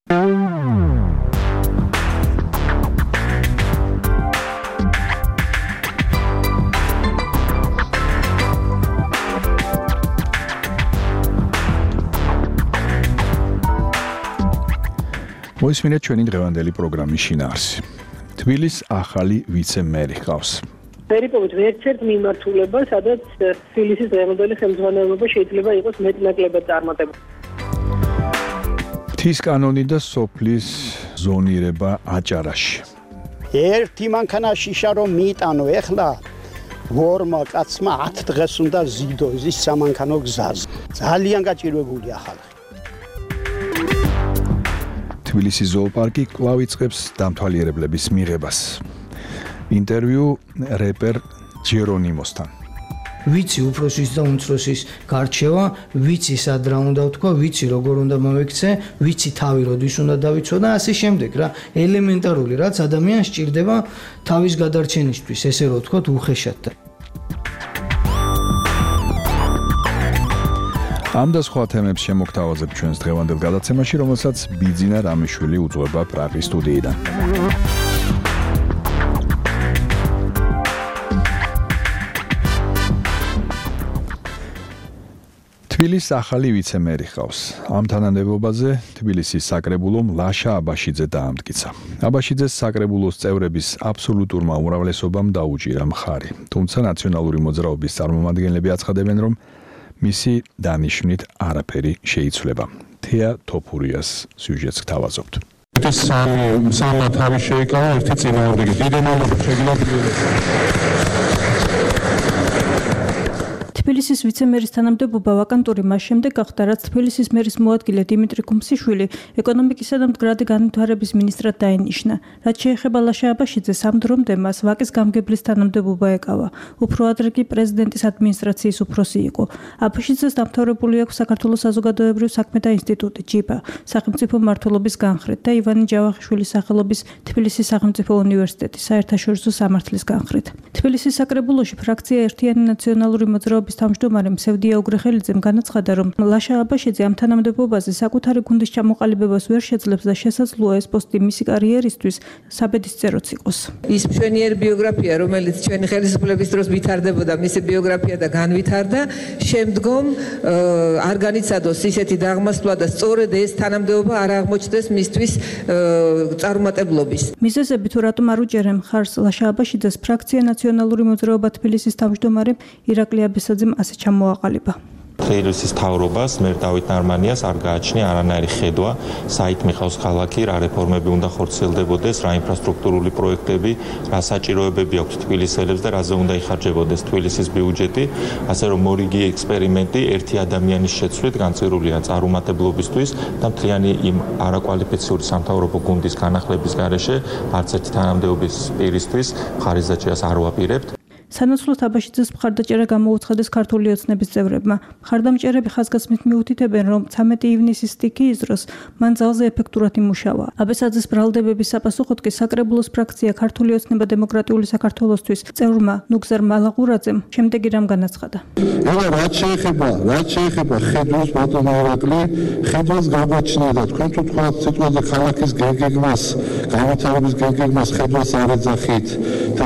მოისმინეთ ჩვენი დღევანდელი პროგრამის შინაარსი. თბილისის ახალი ვიცე-მერი ჰყავს. ვერიპოვით ერთ-ერთ მიმართულება, სადაც თბილისის დღევანდელი ხელმძღვანელობა შეიძლება იყოს მეტნაკლებად წარმატებული. ღვთის კანონი და სოფლის ზონირება აჭარაში. ერთი მანქანა შიშა რომ მიიტანო, ეხლა გორმა კაცმა 10 დღეს უნდა ზიდო ის სამანქანო გზაზე. ძალიან გაჭირვებულია ხალხი. თბილისის ზოოპარკი კვლავ იწყებს დამთვალიერებლების მიღებას. ინტერვიუ რეპერ ჯერონიმოსთან. ვიცი უფროსის და უმცროსის გარჩევა, ვიცი სად რა უნდა ვთქვა, ვიცი როგორ უნდა მოვიქცე, ვიცი თავი როდის უნდა დავიცვა და ასე შემდეგ რა. ელემენტარული რაც ადამიანს სჭირდება თავის გადარჩენისთვის, ესე რომ ვთქვათ, უხეშად. ამ და სხვა თემებს შემოგთავაზებ ჩვენს დღევანდელ გადაცემაში, რომელსაც ბიძინა რამიშვილი უძღვება პრაღის სტუდიიდან. თბილისის ახალი ვიცე-მერი ჰყავს. ამ თანამდებობაზე თბილისის საკრებულომ ლაშა აბაშიძე დაამტკიცა. აბაშიძეს საკრებულოს წევრების აბსოლუტურმა უმრავლესობამ დაუჭირა მხარი. თუმცა ნაციონალური მოძრაობის წარმომადგენლები აცხადებენ, რომ მისი დანიშვნით არაფერი შეიცვლება. თეა თოფურიას სიუჟეტს გთავაზობთ. სამმა თავი შეიკავა, ერთი წინააღმდეგი. დიდი მადლობა შეგიძლიათ. თბილისის ვიცე-მერის თანამდებობა ვაკანტური მას შემდეგ გახდა, რაც თბილისის მერის მოადგილე დიმიტრი კუმსიშვილი ეკონომიკისა და მდგრადი განვითარების მინისტრად დაინიშნა. რაც შეეხება ლაშა აბაშიძეს, ამ დრომდე მას ვაკის გამგებლის თანამდებობა ეკავა. უფრო ადრე კი პრეზიდენტის ადმინისტრაციის უფროსი იყო. აბაშიძეს დამთავრებული აქვს საქართველოს საზოგადოებრივ საქმეთა ინსტიტუტი ჯიბა, სახელმწიფო მმართველობის განხრით და ივანე ჯავახიშვილის სახელობის თბილისის სახელმწიფო უნივერსიტეტის საერთაშორისო სამართლის განხრით. თბილისის საკრებულოში ფრაქცია ერთიანი ნაციონალური მოძრაობის თავმჯდომარე მსევდია უგრეხელიძემ განაცხადა, რომ ლაშა აბაშიძე ამ თანამდებობაზე საკუთარი გუნდის ჩამოყალიბებას ვერ შეძლებს და შესაძლოა ეს პოსტი მისი კარიერისთვის საბედისწეროც იყოს. ის მშვენიერი ბიოგრაფია, რომელიც ჩვენი ხელისუფლების დროს ვითარდებოდა, მისი ბიოგრაფია და განვითარდა, შემდგომ არ განიცადოს ისეთი დაღმასვლა და სწორედ ეს თანამდებობა არ აღმოჩნდეს მისთვის წარუმატებლობის. მიზეზები თუ რატომ არ უჭერენ მხარს ლაშა აბაშიძეს, ფრაქცია ნაციონალური მოძრაობა თბილისის თავმჯდომარე ირაკლი აბესაძემ ასე ჩამოაყალიბა. თბილისის მთავრობას მერ დავით ნარმანიას არ გააჩნია არანაირი ხედვა, საით მიხავს ქალაქი, რა რეფორმები უნდა ხორციელდებოდეს, რა ინფრასტრუქტურული პროექტები, რა საჭიროებები აქვს თბილისელებს და რაზე უნდა იხარჯებოდეს თბილისის ბიუჯეტი, ასე რომ მორიგი ექსპერიმენტი ერთი ადამიანის შეცვლით განწირულია წარუმატებლობისთვის და მთლიანი იმ არაკვალიფიციური სამთავრობო გუნდის განახლების გარეშე არც ერთი თანამდებობის პირისთვის ხარისძაჭერას არ ვაპირებთ. სანაცვლოდ აბაშიძეს მხარდაჭერა გამოუცხადეს ქართული ოცნების წევრებმა. მხარდამჭერები ხაზგასმით მიუთითებენ, რომ 13 ივნისის სტიქიის დროს მან ძალზე ეფექტურად იმუშავა. აბესაძის ბრალდებების საპასუხოდ კი საკრებულოს ფრაქცია ქართული ოცნება დემოკრატიული საქართველოსთვის წევრმა ნუგზარ მალაღურაძემ შემდეგი რამ განაცხადა. რაც შეეხება ხედვის ბატონო ირაკლი, ხედვას გაგვაჩნია და თქვენ თუ თქვათ სიტყვაზე ქალაქის გეგმას, განვითარების გეგმას ხედვას არ ეძახით და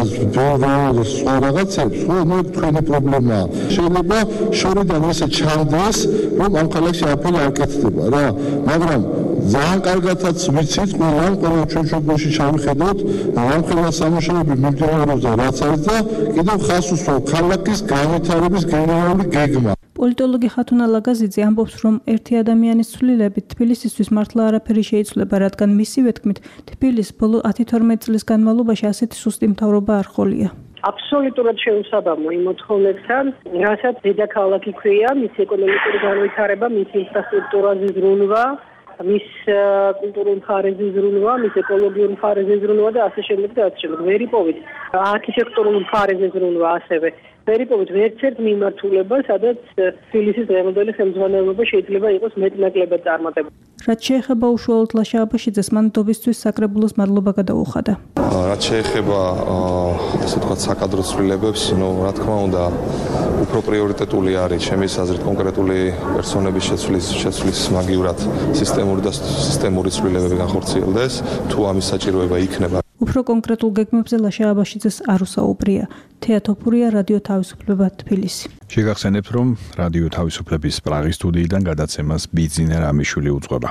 სხვა რაღაცებს, ხო, თქვენი პრობლემაა. შეიძლება შორიდან ესე ჩანდეს, რომ ამ ქალაქში არაფერი არ კეთდება რა, მაგრამ ძალიან კარგადაც ვიცით, ყველა ჩვენ შობლოში ჩავიხედოთ, ამ ყველა სამუშაოები მიმდინარეობს და რაც არის და კიდევ ხას უსვამთ ქალაქის განვითარების გენერალური გეგმა. პოლიტოლოგი ხათუნა ლაგაზიძე ამბობს, რომ ერთი ადამიანის ცვლილებით თბილისისთვის მართლა არაფერი შეიცვლება, რადგან მისივე თქმით, თბილისს ბოლო 10-12 წლის განმავლობაში ასეთი სუსტი მთავრობა არ ჰყოლია. აბსოლუტურად შეუსაბამო იმ მოთხოვნებთან, რასაც დედაქალაქი ქვია, მის ეკონომიკური განვითარება, მის ინფრასტრუქტურაზე ზრუნვა, მის კულტურულ მხარეზე ზრუნვა, მის ეკოლოგიურ მხარეზე ზრუნვა და ასე შემდეგ და ასე შემდეგ. ვერიპოვით არქიტექტურულ მხარეზე ზრუნვა ასევე. ვერიპოვით ერთ-ერთ მიმართულება, სადაც თბილისის დღევანდელი ხელმძღვანელობა შეიძლება იყოს მეტნაკლებად წარმატებული. რაც შეეხება უშუალოდ ლაშა აბაშიძეს, მან ნდობისთვის საკრებულოს მადლობა გადაუხადა. რაც შეეხება ასე ვთქვათ საკადრო ცვლილებებს, რა თქმა უნდა, უფრო პრიორიტეტული არის ჩემის აზრით კონკრეტული პერსონების შეცვლის მაგივრად სისტემური ცვლილებები განხორციელდეს, თუ ამის საჭიროება იქნება. უფრო კონკრეტულ გეგმებზე ლაშა აბაშიძეს არ უსაუბრია. თეატოფურია რადიო თავისუფლება თბილისი. შეგახსენებთ, რომ რადიო თავისუფლების პრაღის სტუდიიდან გადაცემას ბიძინა რამიშვილი უძღვება.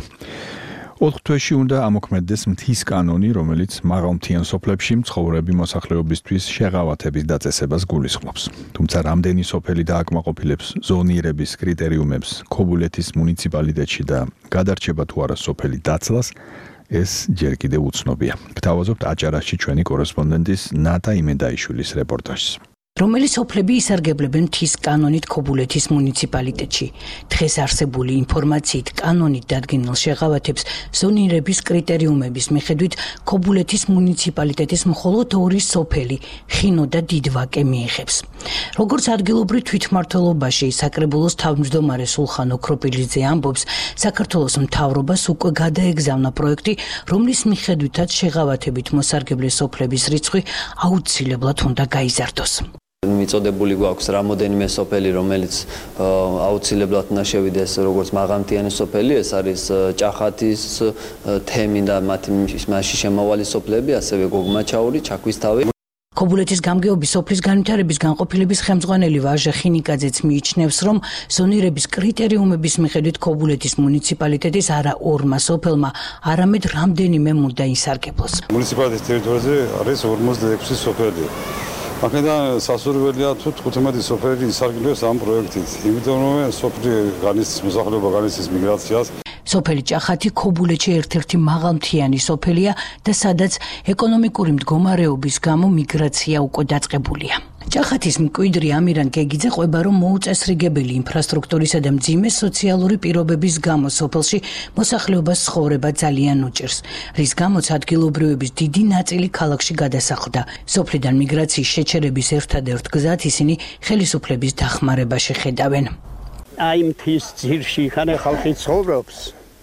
4 თვეში უნდა ამოქმედდეს მთის კანონი, რომელიც მაღალმთიან სოფლებში მცხოვრები მოსახლეობისთვის შეღავათების დაწესებას გულისხმობს. თუმცა რამდენი სოფელი დააკმაყოფილებს ზონირების კრიტერიუმებს ქობულეთის მუნიციპალიტეტში და გადარჩება თუ არა სოფელი დაცლას, ეს ჯერ კიდევ უცნობია. გთავაზობთ აჭარაში ჩვენი კორესპონდენტის ნატა იმედაიშვილის რეპორტაჟს. რომელიც სოფლები ისარგებლებენ მთის კანონით ქობულეთის მუნიციპალიტეტში. დღეს არსებული ინფორმაციით კანონით დადგენილ შეღავათებს ზონირების კრიტერიუმების მიხედვით ქობულეთის მუნიციპალიტეტის მხოლოდ 2 სოფელი, ხინო და დიდვაკე მიიღებს. როგორც ადგილობრივ თვითმმართველობაში საკრებულოს თავმჯდომარე სულხან ოქროპილიძე ამბობს, საქართველოს მთავრობას უკვე გადაეგზავნა პროექტი, რომლის მიხედვითაც შეღავათებით მოსარგებლე სოფლების რიცხვი აუცილებლად უნდა გაიზარდოს. მიწოდებული გვაქვს რამოდენიმე სოფელი, რომელიც აუცილებლად უნდა შევიდეს როგორც მაღალმთიანი სოფელი, ეს არის ჭახათის, თემი და მასში შემავალი სოფლები, ასევე გოგმაჩაური, ჩაქვისთავი. ქობულეთის გამგეობის სოფლის განვითარების განყოფილების ხელმძღვანელი ვაჟა ხინიკაძეც მიიჩნევს, რომ ზონირების კრიტერიუმების მიხედვით ქობულეთის მუნიციპალიტეტის არა 2 სოფელმა, არამედ რამდენიმე უნდა ისარგებლოს. მუნიციპალიტეტის ტერიტორიაზე არის 46 სოფელი. აქედან სასურველია თუ 15 სოფელი ისარგებლოს ამ პროექტით. იმიტომ რომ სოფელი განიცდის მოსახლეობა განიცდის მიგრაციას. სოფელი ჭახათი ქობულეთში ერთ-ერთი მაღალმთიანი სოფელია და სადაც ეკონომიკური მდგომარეობის გამო მიგრაცია უკვე დაწყებულია. ჭახათის მკვიდრი ამირან გეგიძე ყვება, რომ მოუწესრიგებელი ინფრასტრუქტურისა და მძიმე სოციალური პირობების გამო სოფელში მოსახლეობას ცხოვრება ძალიან უჭირს, რის გამოც ადგილობრივების დიდი ნაწილი ქალაქში გადასახლდა. სოფლიდან მიგრაციის შეჩერების ერთადერთ გზად ისინი ხელისუფლების დახმარებაში ხედავენ. აი მთის ძირში ხანე ხალხი ცხოვრობს.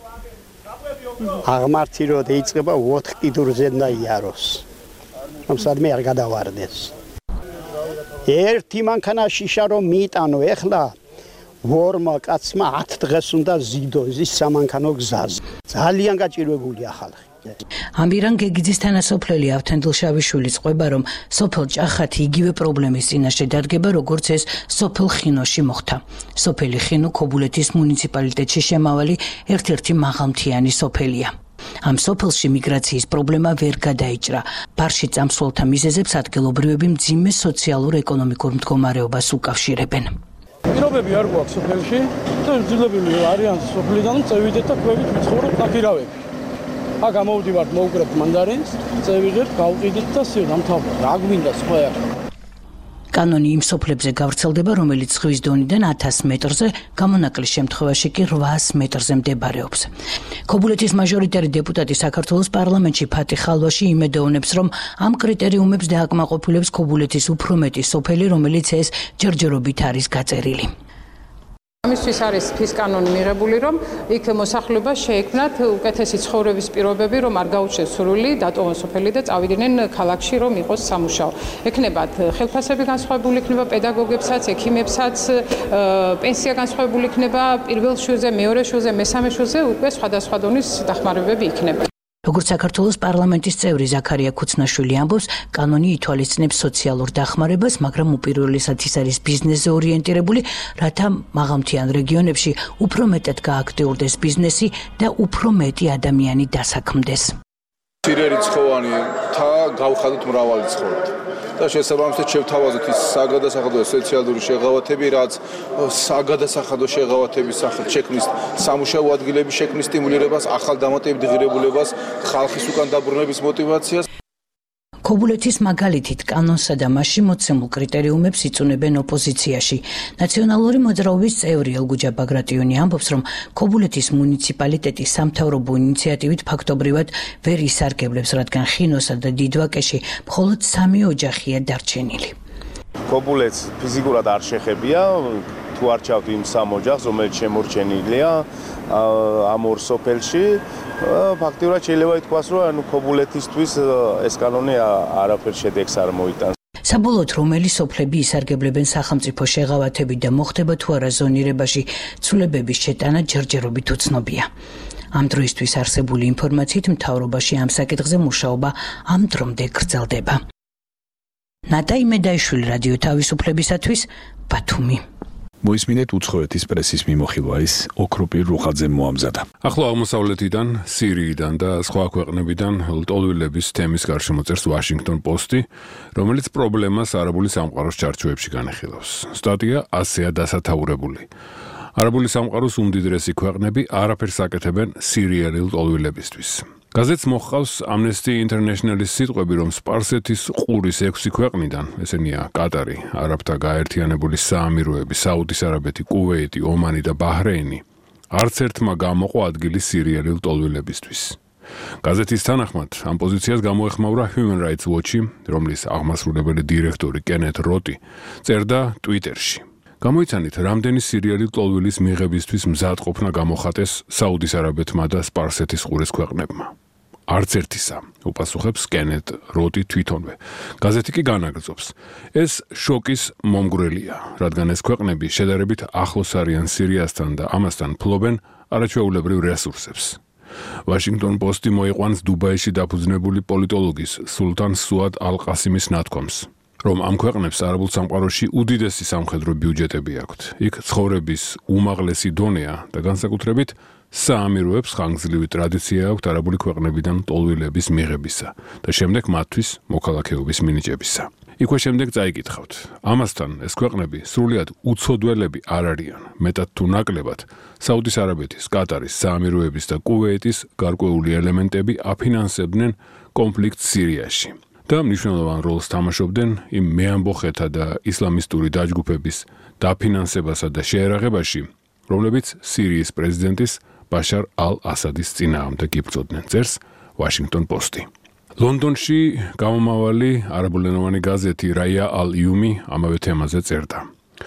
აღმართი რო დაიწყება 4 კიდურზე და იაროს. ამ სადმე არ გადავარდეს. ერთი მანქანა შიშა რომ მიიტანო, ეხლა 2 კაცმა 10 დღეს უნდა ზიდო ის სამანქანო გზაზე. ძალიან გაჭირვებულია ხალხი. ამირან გეგიძის თანასოფლელი ავთანდილშავიშვილის ყვება, რომ სოფელ ჭახათი იგივე პრობლემის წინაშე დადგება, როგორც ეს სოფელ ხინოში მოხდა. სოფელი ხინო ქობულეთის მუნიციპალიტეტში შემავალი ერთ-ერთი მაღალმთიანი სოფელია. ამ სოფელში მიგრაციის პრობლემა ვერ გადაიჭრა. ბარში წამსვლელთა მიზეზებს ადგილობრივები მძიმე სოციალურ-ეკონომიკურ მდგომარეობას უკავშირებენ. პირობები არ გვაქვს სოფელში და ძილობილი არიან სოფლიდან წევიდეთ და ქვევით ვიცხოვრობ ნაკირავები. აქ გამოვდივართ, მოვუკრებთ მანდარინს, წევიდეთ, გავყიდით და დამთავრდა. რა გვინდა სხვა აქ? კანონი იმ სოფლებზე გავრცელდება, რომელიც ზღვის დონიდან 1000 მეტრზე, გამონაკლის შემთხვევაში კი 800 მეტრზე მდებარეობს. ქობულეთის მაჟორიტარი დეპუტატი საქართველოს პარლამენტში ფათი ხალვაში იმედოვნებს, რომ ამ კრიტერიუმებს დააკმაყოფილებს ქობულეთის უფრო მეტი სოფელი, რომელიც ეს ჯერჯერობით არის გაწერილი. ამისთვის არის ფის კანონი მიღებული, რომ იქ მოსახლეობა შეექმნათ უკეთესი ცხოვრების პირობები, რომ არ გაუჩეს სრული დატოვონ სოფელი და წავიდნენ ქალაქში, რომ იყოს სამუშაო. ექნებათ ხელფასები განსხვავებული იქნება პედაგოგებსაც, ექიმებსაც, პენსია განსხვავებული იქნება, პირველ შვილზე, მეორე შვილზე, მესამე შვილზე უკვე სხვადასხვა დონის დახმარებები იქნება. როგორც საქართველოს პარლამენტის წევრი ზაქარია ქუცნაშვილი ამბობს, კანონი ითვალისწინებს სოციალურ დახმარებას, მაგრამ უპირველესად ის არის ბიზნესზე ორიენტირებული, რათა მაღალმთიან რეგიონებში უფრო მეტად გააქტიურდეს ბიზნესი და უფრო მეტი ადამიანი დასაქმდეს. მცირერიცხოვანი და გავხადოთ მრავალი ცხოვრება. და შესაბამისად შევთავაზოთ ის საგადასახადო სოციალური შეღავათები, რაც საგადასახადო შეღავათების სახით შექმნის სამუშაო ადგილების შექმნის სტიმულირებას, ახალ დამატებითი ღირებულებას, ხალხის უკან დაბრუნების мотивაციას. ქობულეთის მაგალითით კანონსა და მასში მოცემულ კრიტერიუმებს იწუნებენ ოპოზიციაში. ნაციონალური მოძრაობის წევრი ელგუჯა ბაგრატიონი ამბობს, რომ ქობულეთის მუნიციპალიტეტი სამთავრობო ინიციატივით ფაქტობრივად ვერ ისარგებლებს, რადგან ხინოსა და დიდვაკეში მხოლოდ 3 ოჯახია დარჩენილი. ქობულეთს ფიზიკურად არ შეხებია, თუ არ ჩავთ იმ სამ ოჯახს, რომელიც შემორჩენილია ამ ორ სოფელში, ფაქტიურად შეიძლება ითქვას, რომ ანუ ქობულეთისთვის ეს კანონი არაფერ შედეგს არ მოიტანს. საბოლოოდ რომელი სოფლები ისარგებლებენ სახელმწიფო შეღავათებით და მოხდება თუ არა ზონირებაში ცვლილებების შეტანა ჯერჯერობით უცნობია. ამ დროისთვის არსებული ინფორმაციით მთავრობაში ამ საკითხზე მუშაობა ამ დრომდე გრძელდება. ნატაი მედაიშვილი რადიო თავისუფლებისათვის ბათუმი. მოისმინეთ უცხოეთის პრესის მიმოხილვა ის ოქროპირ რუხაძემ მოამზადა. ახლო აღმოსავლეთიდან, სირიიდან და სხვა ქვეყნებიდან ლტოლვილების თემის გარშემო წერს Washington Post-ი, რომელიც პრობლემას არაბული სამყაროს ჩარჩოებში განეხილავს. სტატია ასეა დასათაურებული. არაბული სამყაროს უმდიდრესი ქვეყნები არაფერს აკეთებენ სირიელი ლტოლვილებისთვის. გაზეთს მოჰყავს Amnesty International-ის სიტყვები, რომ სპარსეთის ყურის 6 ქვეყნიდან, ესენია კატარი, არაბთა გაერთიანებული საამიროები, საუდის არაბეთი, კუვეიტი, ომანი და ბაჰრეინი, არც ერთმა გამოყო ადგილი სირიელი ლტოლვილებისთვის. გაზეთის თანახმად, ამ პოზიციას გამოეხმაურა Human Rights Watch-ი, რომლის აღმასრულებელი დირექტორი კენეთ როტი წერდა Twitter-ში. გამოიცანით, რამდენი სირიელი ლტოლვილის მიღებისთვის მზადყოფნა გამოხატეს საუდის არაბეთმა და სპარსეთის ყურის ქვეყნებმა. არც ერთისა, უპასუხებს კენეთ როტი თვითონვე. გაზეთი კი განაგრძობს. ეს შოკის მომგვრელია, რადგან ეს ქვეყნები შედარებით ახლოს არიან სირიასთან და ამასთან ფლობენ არაჩვეულებრივ რესურსებს. Washington Post-ი მოიყვანს დუბაიში დაფუძნებული პოლიტოლოგის სულთან სუად ალ-ყასიმის ნათქვამს, რომ ამ ქვეყნებს არაბულ სამყაროში უდიდესი სამხედრო ბიუჯეტები აქვთ. იქ ცხოვრების უმაღლესი დონეა და განსაკუთრებით საამიროებს ხანგრძლივი ტრადიცია აქვთ არაბული ქვეყნებიდან ლტოლვილების მიღებისა და შემდეგ მათთვის მოქალაქეობის მინიჭებისა. იქვე შემდეგ წაიკითხავთ. ამასთან ეს ქვეყნები სრულიად უცოდველები არ არიან, მეტად თუ ნაკლებად საუდის არაბეთის, კატარის, საამიროების და კუვეიტის გარკვეული ელემენტები აფინანსებდნენ კონფლიქტს სირიაში. და მნიშვნელოვან როლს თამაშობდნენ იმ მეამბოხეთა და ისლამისტური დაჯგუფების დაფინანსებასა და შეერაღებაში, რომლებიც სირიის პრეზიდენტის ბაშარ ალ-ასადის წინააღმდეგ იბრძოდნენ, წერს Washington Post-ი. ლონდონში გამომავალი არაბულენოვანი გაზეთი რაია ალ-იუმი ამავე თემაზე წერდა.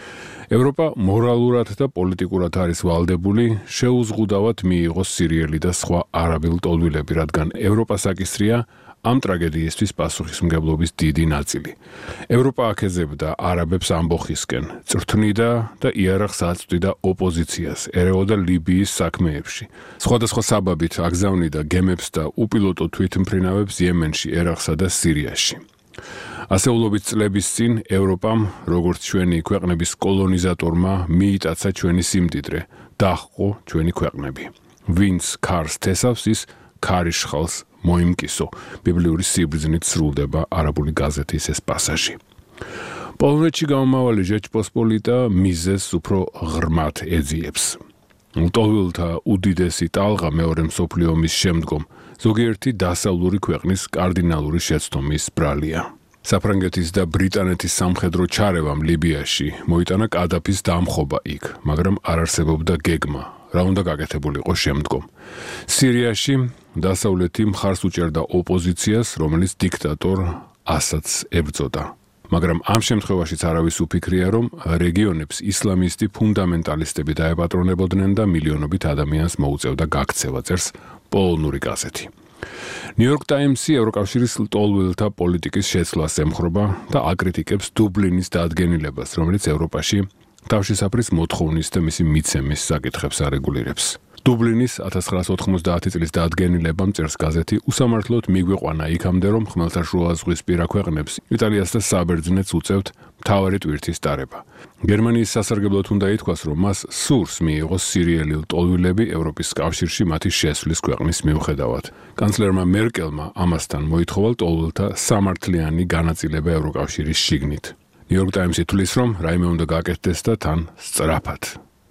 ევროპა მორალურად და პოლიტიკურად არის ვალდებული შეუზღუდავად მიიღოს სირიელი და სხვა არაბი ლტოლვილები, რადგან ევროპას აკისრია ამ ტრაგედიისთვის პასუხისმგებლობის დიდი ნაწილი. ევროპა აქეზებდა არაბებს ამბოხისკენ, წვრთნიდა და იარაღს აწვდიდა ოპოზიციას, ერეოდა ლიბიის საქმეებში. სხვადასხვა საბაბით აგზავნიდა გემებს და უპილოტო თვითმფრინავებს იემენში, ერაყსა და სირიაში. ასეულობით წლების წინ ევროპამ, როგორც ჩვენი ქვეყნების კოლონიზატორმა, მიიტაცა ჩვენი სიმდიდრე, დაჰყო ჩვენი ქვეყნები. ვინც ქარს თესავს, ის ქარიშხალს მოიმკისო. ბიბლიური სიბრძნით სრულდება არაბული გაზეთის ეს პასაჟი. პოლონეთში გამომავალი ჟეჩპოსპოლიტა მიზეზს უფრო ღრმად ეძიებს. ლტოლვილთა უდიდესი ტალღა მეორე მსოფლიო ომის შემდგომ ზოგიერთი დასავლური ქვეყნის კარდინალური შეცდომის ბრალია. საფრანგეთის და ბრიტანეთის სამხედრო ჩარევამ ლიბიაში მოიტანა კადაფის დამხობა იქ, მაგრამ არ არსებობდა გეგმა, რა უნდა გაკეთებულიყო შემდგომ. სირიაში დასავლეთი მხარს უჭერდა ოპოზიციას, რომელიც დიქტატორ ასადს ებრძოდა. მაგრამ ამ შემთხვევაშიც არავის უფიქრია, რომ რეგიონებს ისლამისტი ფუნდამენტალისტები დაეპატრონებოდნენ და მილიონობით ადამიანს მოუწევდა გაქცევა, წერს პოლონური გაზეთი. New York Times-ი ევროკავშირის ლტოლვილთა პოლიტიკის შეცვლას ემხრობა და აკრიტიკებს დუბლინის დადგენილებას, რომელიც ევროპაში თავშესაფრის მოთხოვნის და მისი მიცემის საკითხებს არეგულირებს. დუბლინის 1990 წლის დადგენილებამ, წერს გაზეთი, უსამართლოდ მიგვიყვანა იქამდე, რომ ხმელთაშუაზღვისპირა ქვეყნებს, იტალიას და საბერძნეთს უწევთ მთავარი ტვირთის ტარება. გერმანიის სასარგებლოდ უნდა ითქვას, რომ მას სურს მიიღოს სირიელი ლტოლვილები ევროპის კავშირში მათი შესვლის ქვეყნის მიუხედავად. კანცლერმა მერკელმა ამასთან მოითხოვა ლტოლვილთა სამართლიანი განაწილება ევროკავშირის შიგნით. New York Times-ი თვლის, რომ რაიმე უნდა გაკეთდეს და თან სწრაფად.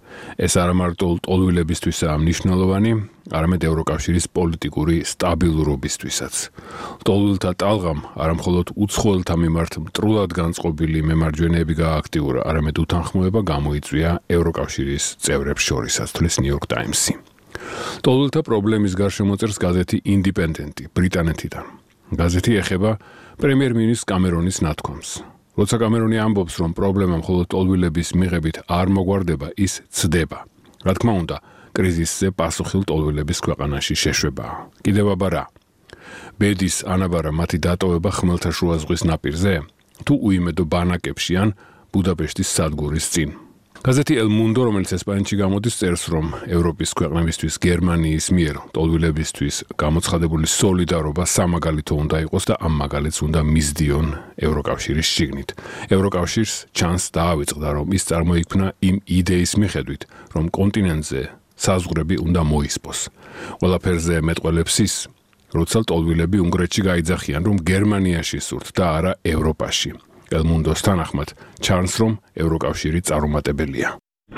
ეს არა მარტო ლტოლვილებისთვისაა მნიშვნელოვანი, არამედ ევროკავშირის პოლიტიკური სტაბილურობისთვისაც. ლტოლვილთა ტალღამ არა მხოლოდ უცხოელთა მიმართ მტრულად განწყობილი მემარჯვენეები გააქტიურა, არამედ უთანხმოება გამოიწვია ევროკავშირის წევრებს შორისაც, თვლის New York Times-ი. ლტოლვილთა პრობლემის გარშემო წერს გაზეთი ინდიპენდენტი ბრიტანეთიდან. გაზეთი ეხება პრემიერ-მინისტრ კამერონის ნათქვამს, როცა კამერონი ამბობს, რომ პრობლემა მხოლოდ ტოლვილების მიღებით არ მოგვარდება, ის ცდება. რა თქმა უნდა, კრიზისზე პასუხილ ტოლვილების ქვეყანაში შეშვებაა. კიდევ აბა რა? ბედის ანაბარა მათი დატოვება ხმელთაშუა ზღვის ნაპირზე, თუ უიმედო ბანაკებში ან ბუდაპეშტის სადგურის წინ. გაზეთი El Mundo, რომელიც ესპანეთში გამოდის, წერს, რომ ევროპის ქვეყნებისთვის გერმანიის მიერ ტოლვილებისთვის გამოცხადებული სოლიდარობა სამაგალითო უნდა იყოს და ამ მაგალითს უნდა მისდიონ ევროკავშირის შიგნით. ევროკავშირს ჩანს დაავიწყდა, რომ ის წარმოიქმნა იმ იდეის მიხედვით, რომ კონტინენტზე საზღვრები უნდა მოისპოს. ყველაფერზე მეტყველებს ის, როცა ტოლვილები უნგრეთში გაიძახიან, რომ გერმანიაში სურთ და არა ევროპაში. El Mundos თანახმად ჩანს, რომ ევროკავშირი წარუმატებელია.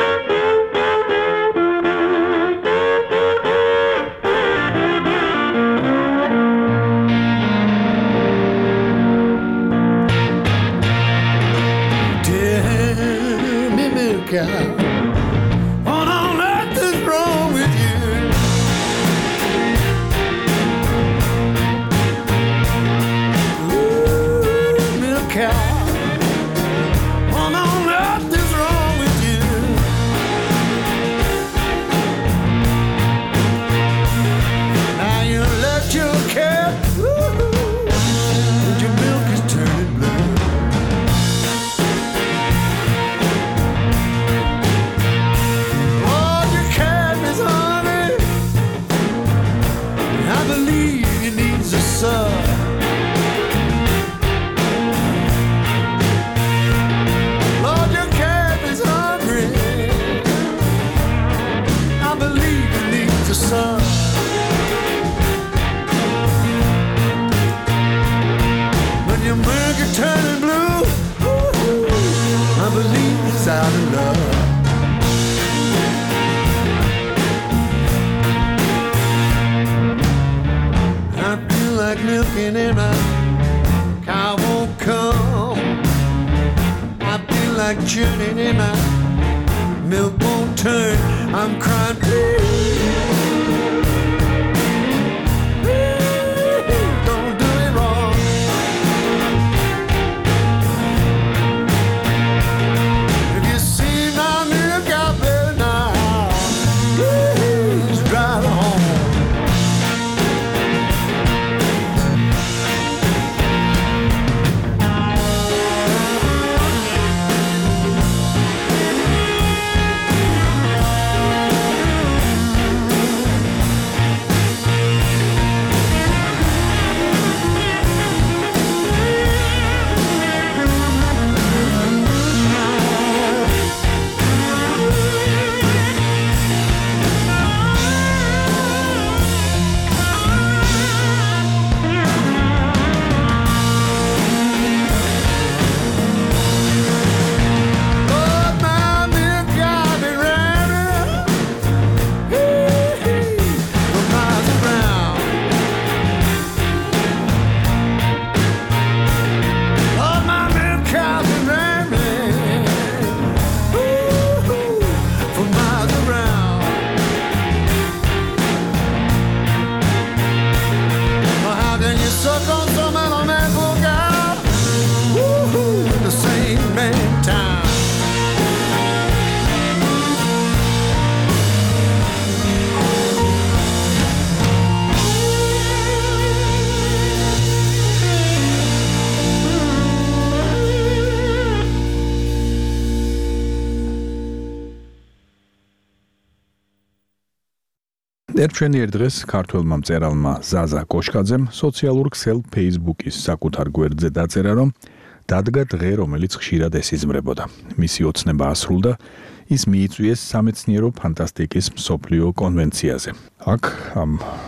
ერჩვენიერ დღეს ქართველმა მწერალმა ზაზა კოშკაძემ სოციალურ ქსელ Facebook-ის საკუთარ გვერდზე დაწერა, რომ დადგა დღე, რომელიც ხშირად ესიზმრებოდა. მისი ოცნება ასრულდა, ის მიიწვიეს სამეცნიერო ფანტასტიკის მსოფლიო კონვენციაზე. აქ ამ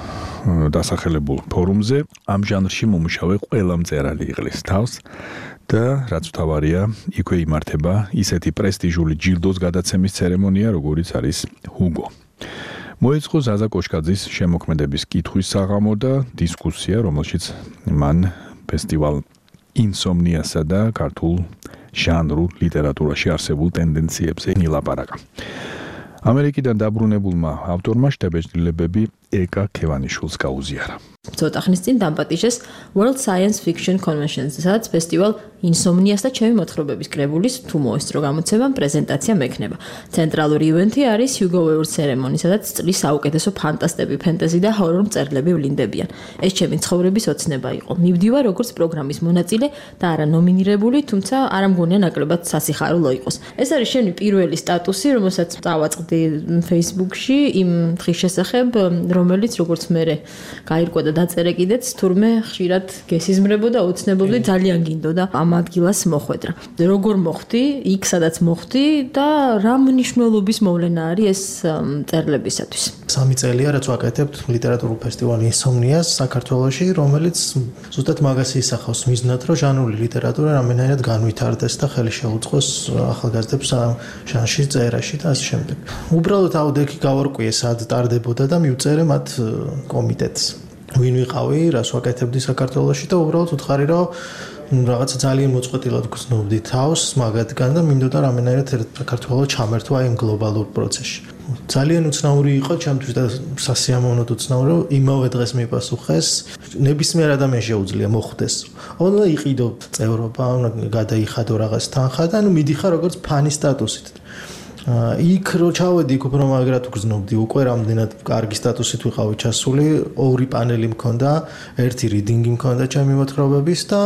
დასახელებულ ფორუმზე ამ ჟანრში მომუშავე ყველა მწერალი იღლის თავს და რაც მთავარია, იქვე იმართება ისეთი პრესტიჟული ჯილდოს გადაცემის ცერემონია, როგორიც არის ჰუგო. მოეწყო ზაზა კოშკაძის შემოქმედების კითხვის საღამო და დისკუსია, რომელშიც მან ფესტივალ ინსომნიასა და ქართულ ჟანრულ ლიტერატურაში არსებულ ტენდენციებზე ილაპარაკა. ამერიკიდან დაბრუნებულმა ავტორმა შთაბეჭდილებები ეკა ქევანიშვილს გაუზიარა. ცოტა ხნის წინ დამპატიჟეს World Science Fiction Convention-ზე, სადაც ფესტივალ ინსომნიას და ჩემი მოთხრობების კრებულის თუ მოესწრო გამოცემამ პრეზენტაცია მექნება. ცენტრალური ივენთი არის Hugo Award ceremony, სადაც წლის საუკეთესო ფანტასტები, ფენტეზი და ჰორორ მწერლები ვლინდებიან. ეს ჩემი ცხოვრების ოცნება იყო. მივდივარ როგორც პროგრამის მონაწილე და არა ნომინირებული, თუმცა არ მგონია ნაკლებად სასიხარულო იყოს. ეს არის შენი პირველი სტატუსი, რომელსაც დავაწყდი Facebook-ში იმ დღის შესახებ, რომელიც როგორც მე გაირკვა და დაწერე კიდეც, თურმე ხშირად გესიზმრებოდა, ოცნებობდი, ძალიან გინდოდა ამ ადგილას მოხვედრა. როგორ მოხვდი, იქ სადაც მოხვდი და რა მნიშვნელობის მოვლენა არის ეს მწერლებისათვის? 3 წელია რაც ვაკეთებთ ლიტერატურულ ფესტივალ ინსომნიას საქართველოში, რომელიც ზუსტად მაგას ისახავს მიზნად, რომ ჟანრული ლიტერატურა რამდენად განვითარდეს და ხელი შეუწყოს ახალგაზრდებს ჟანრში წერაში და ასე შემდეგ. უბრალოდ აუდექი გავარკვიე სად ტარდებოდა და მივწერე მათ კომიტეტს. ვინ ვიყავი, რას ვაკეთებდი საქართველოში და უბრალოდ უთხარი რომ რაღაცა ძალიან მოწყვეტილად გრძნობდი თავს მაგათგან და მინდოდა რამდენად საქართველოს ჩამერთვა იმ გლობალურ პროცესში. ძალიან უცნაური იყო ჩემთვის და სასიამოვნოდ უცნაური, რომ იმავე დღეს მიპასუხეს, ნებისმიერ ადამიანს შეუძლია მოხვდეს. უნდა იყიდო წევრობა, უნდა გადაიხადო რაღაც თანხა და მიდიხარ როგორც ფანის სტატუსით. იქ რო ჩავედი, იქ უფრო მაგრად ვგრძნობდი, უკვე რამდენად კარგი სტატუსით ვიყავი ჩასული, 2 პანელი მქონდა, 1 რიდინგი მქონდა ჩემი მოთხრობების და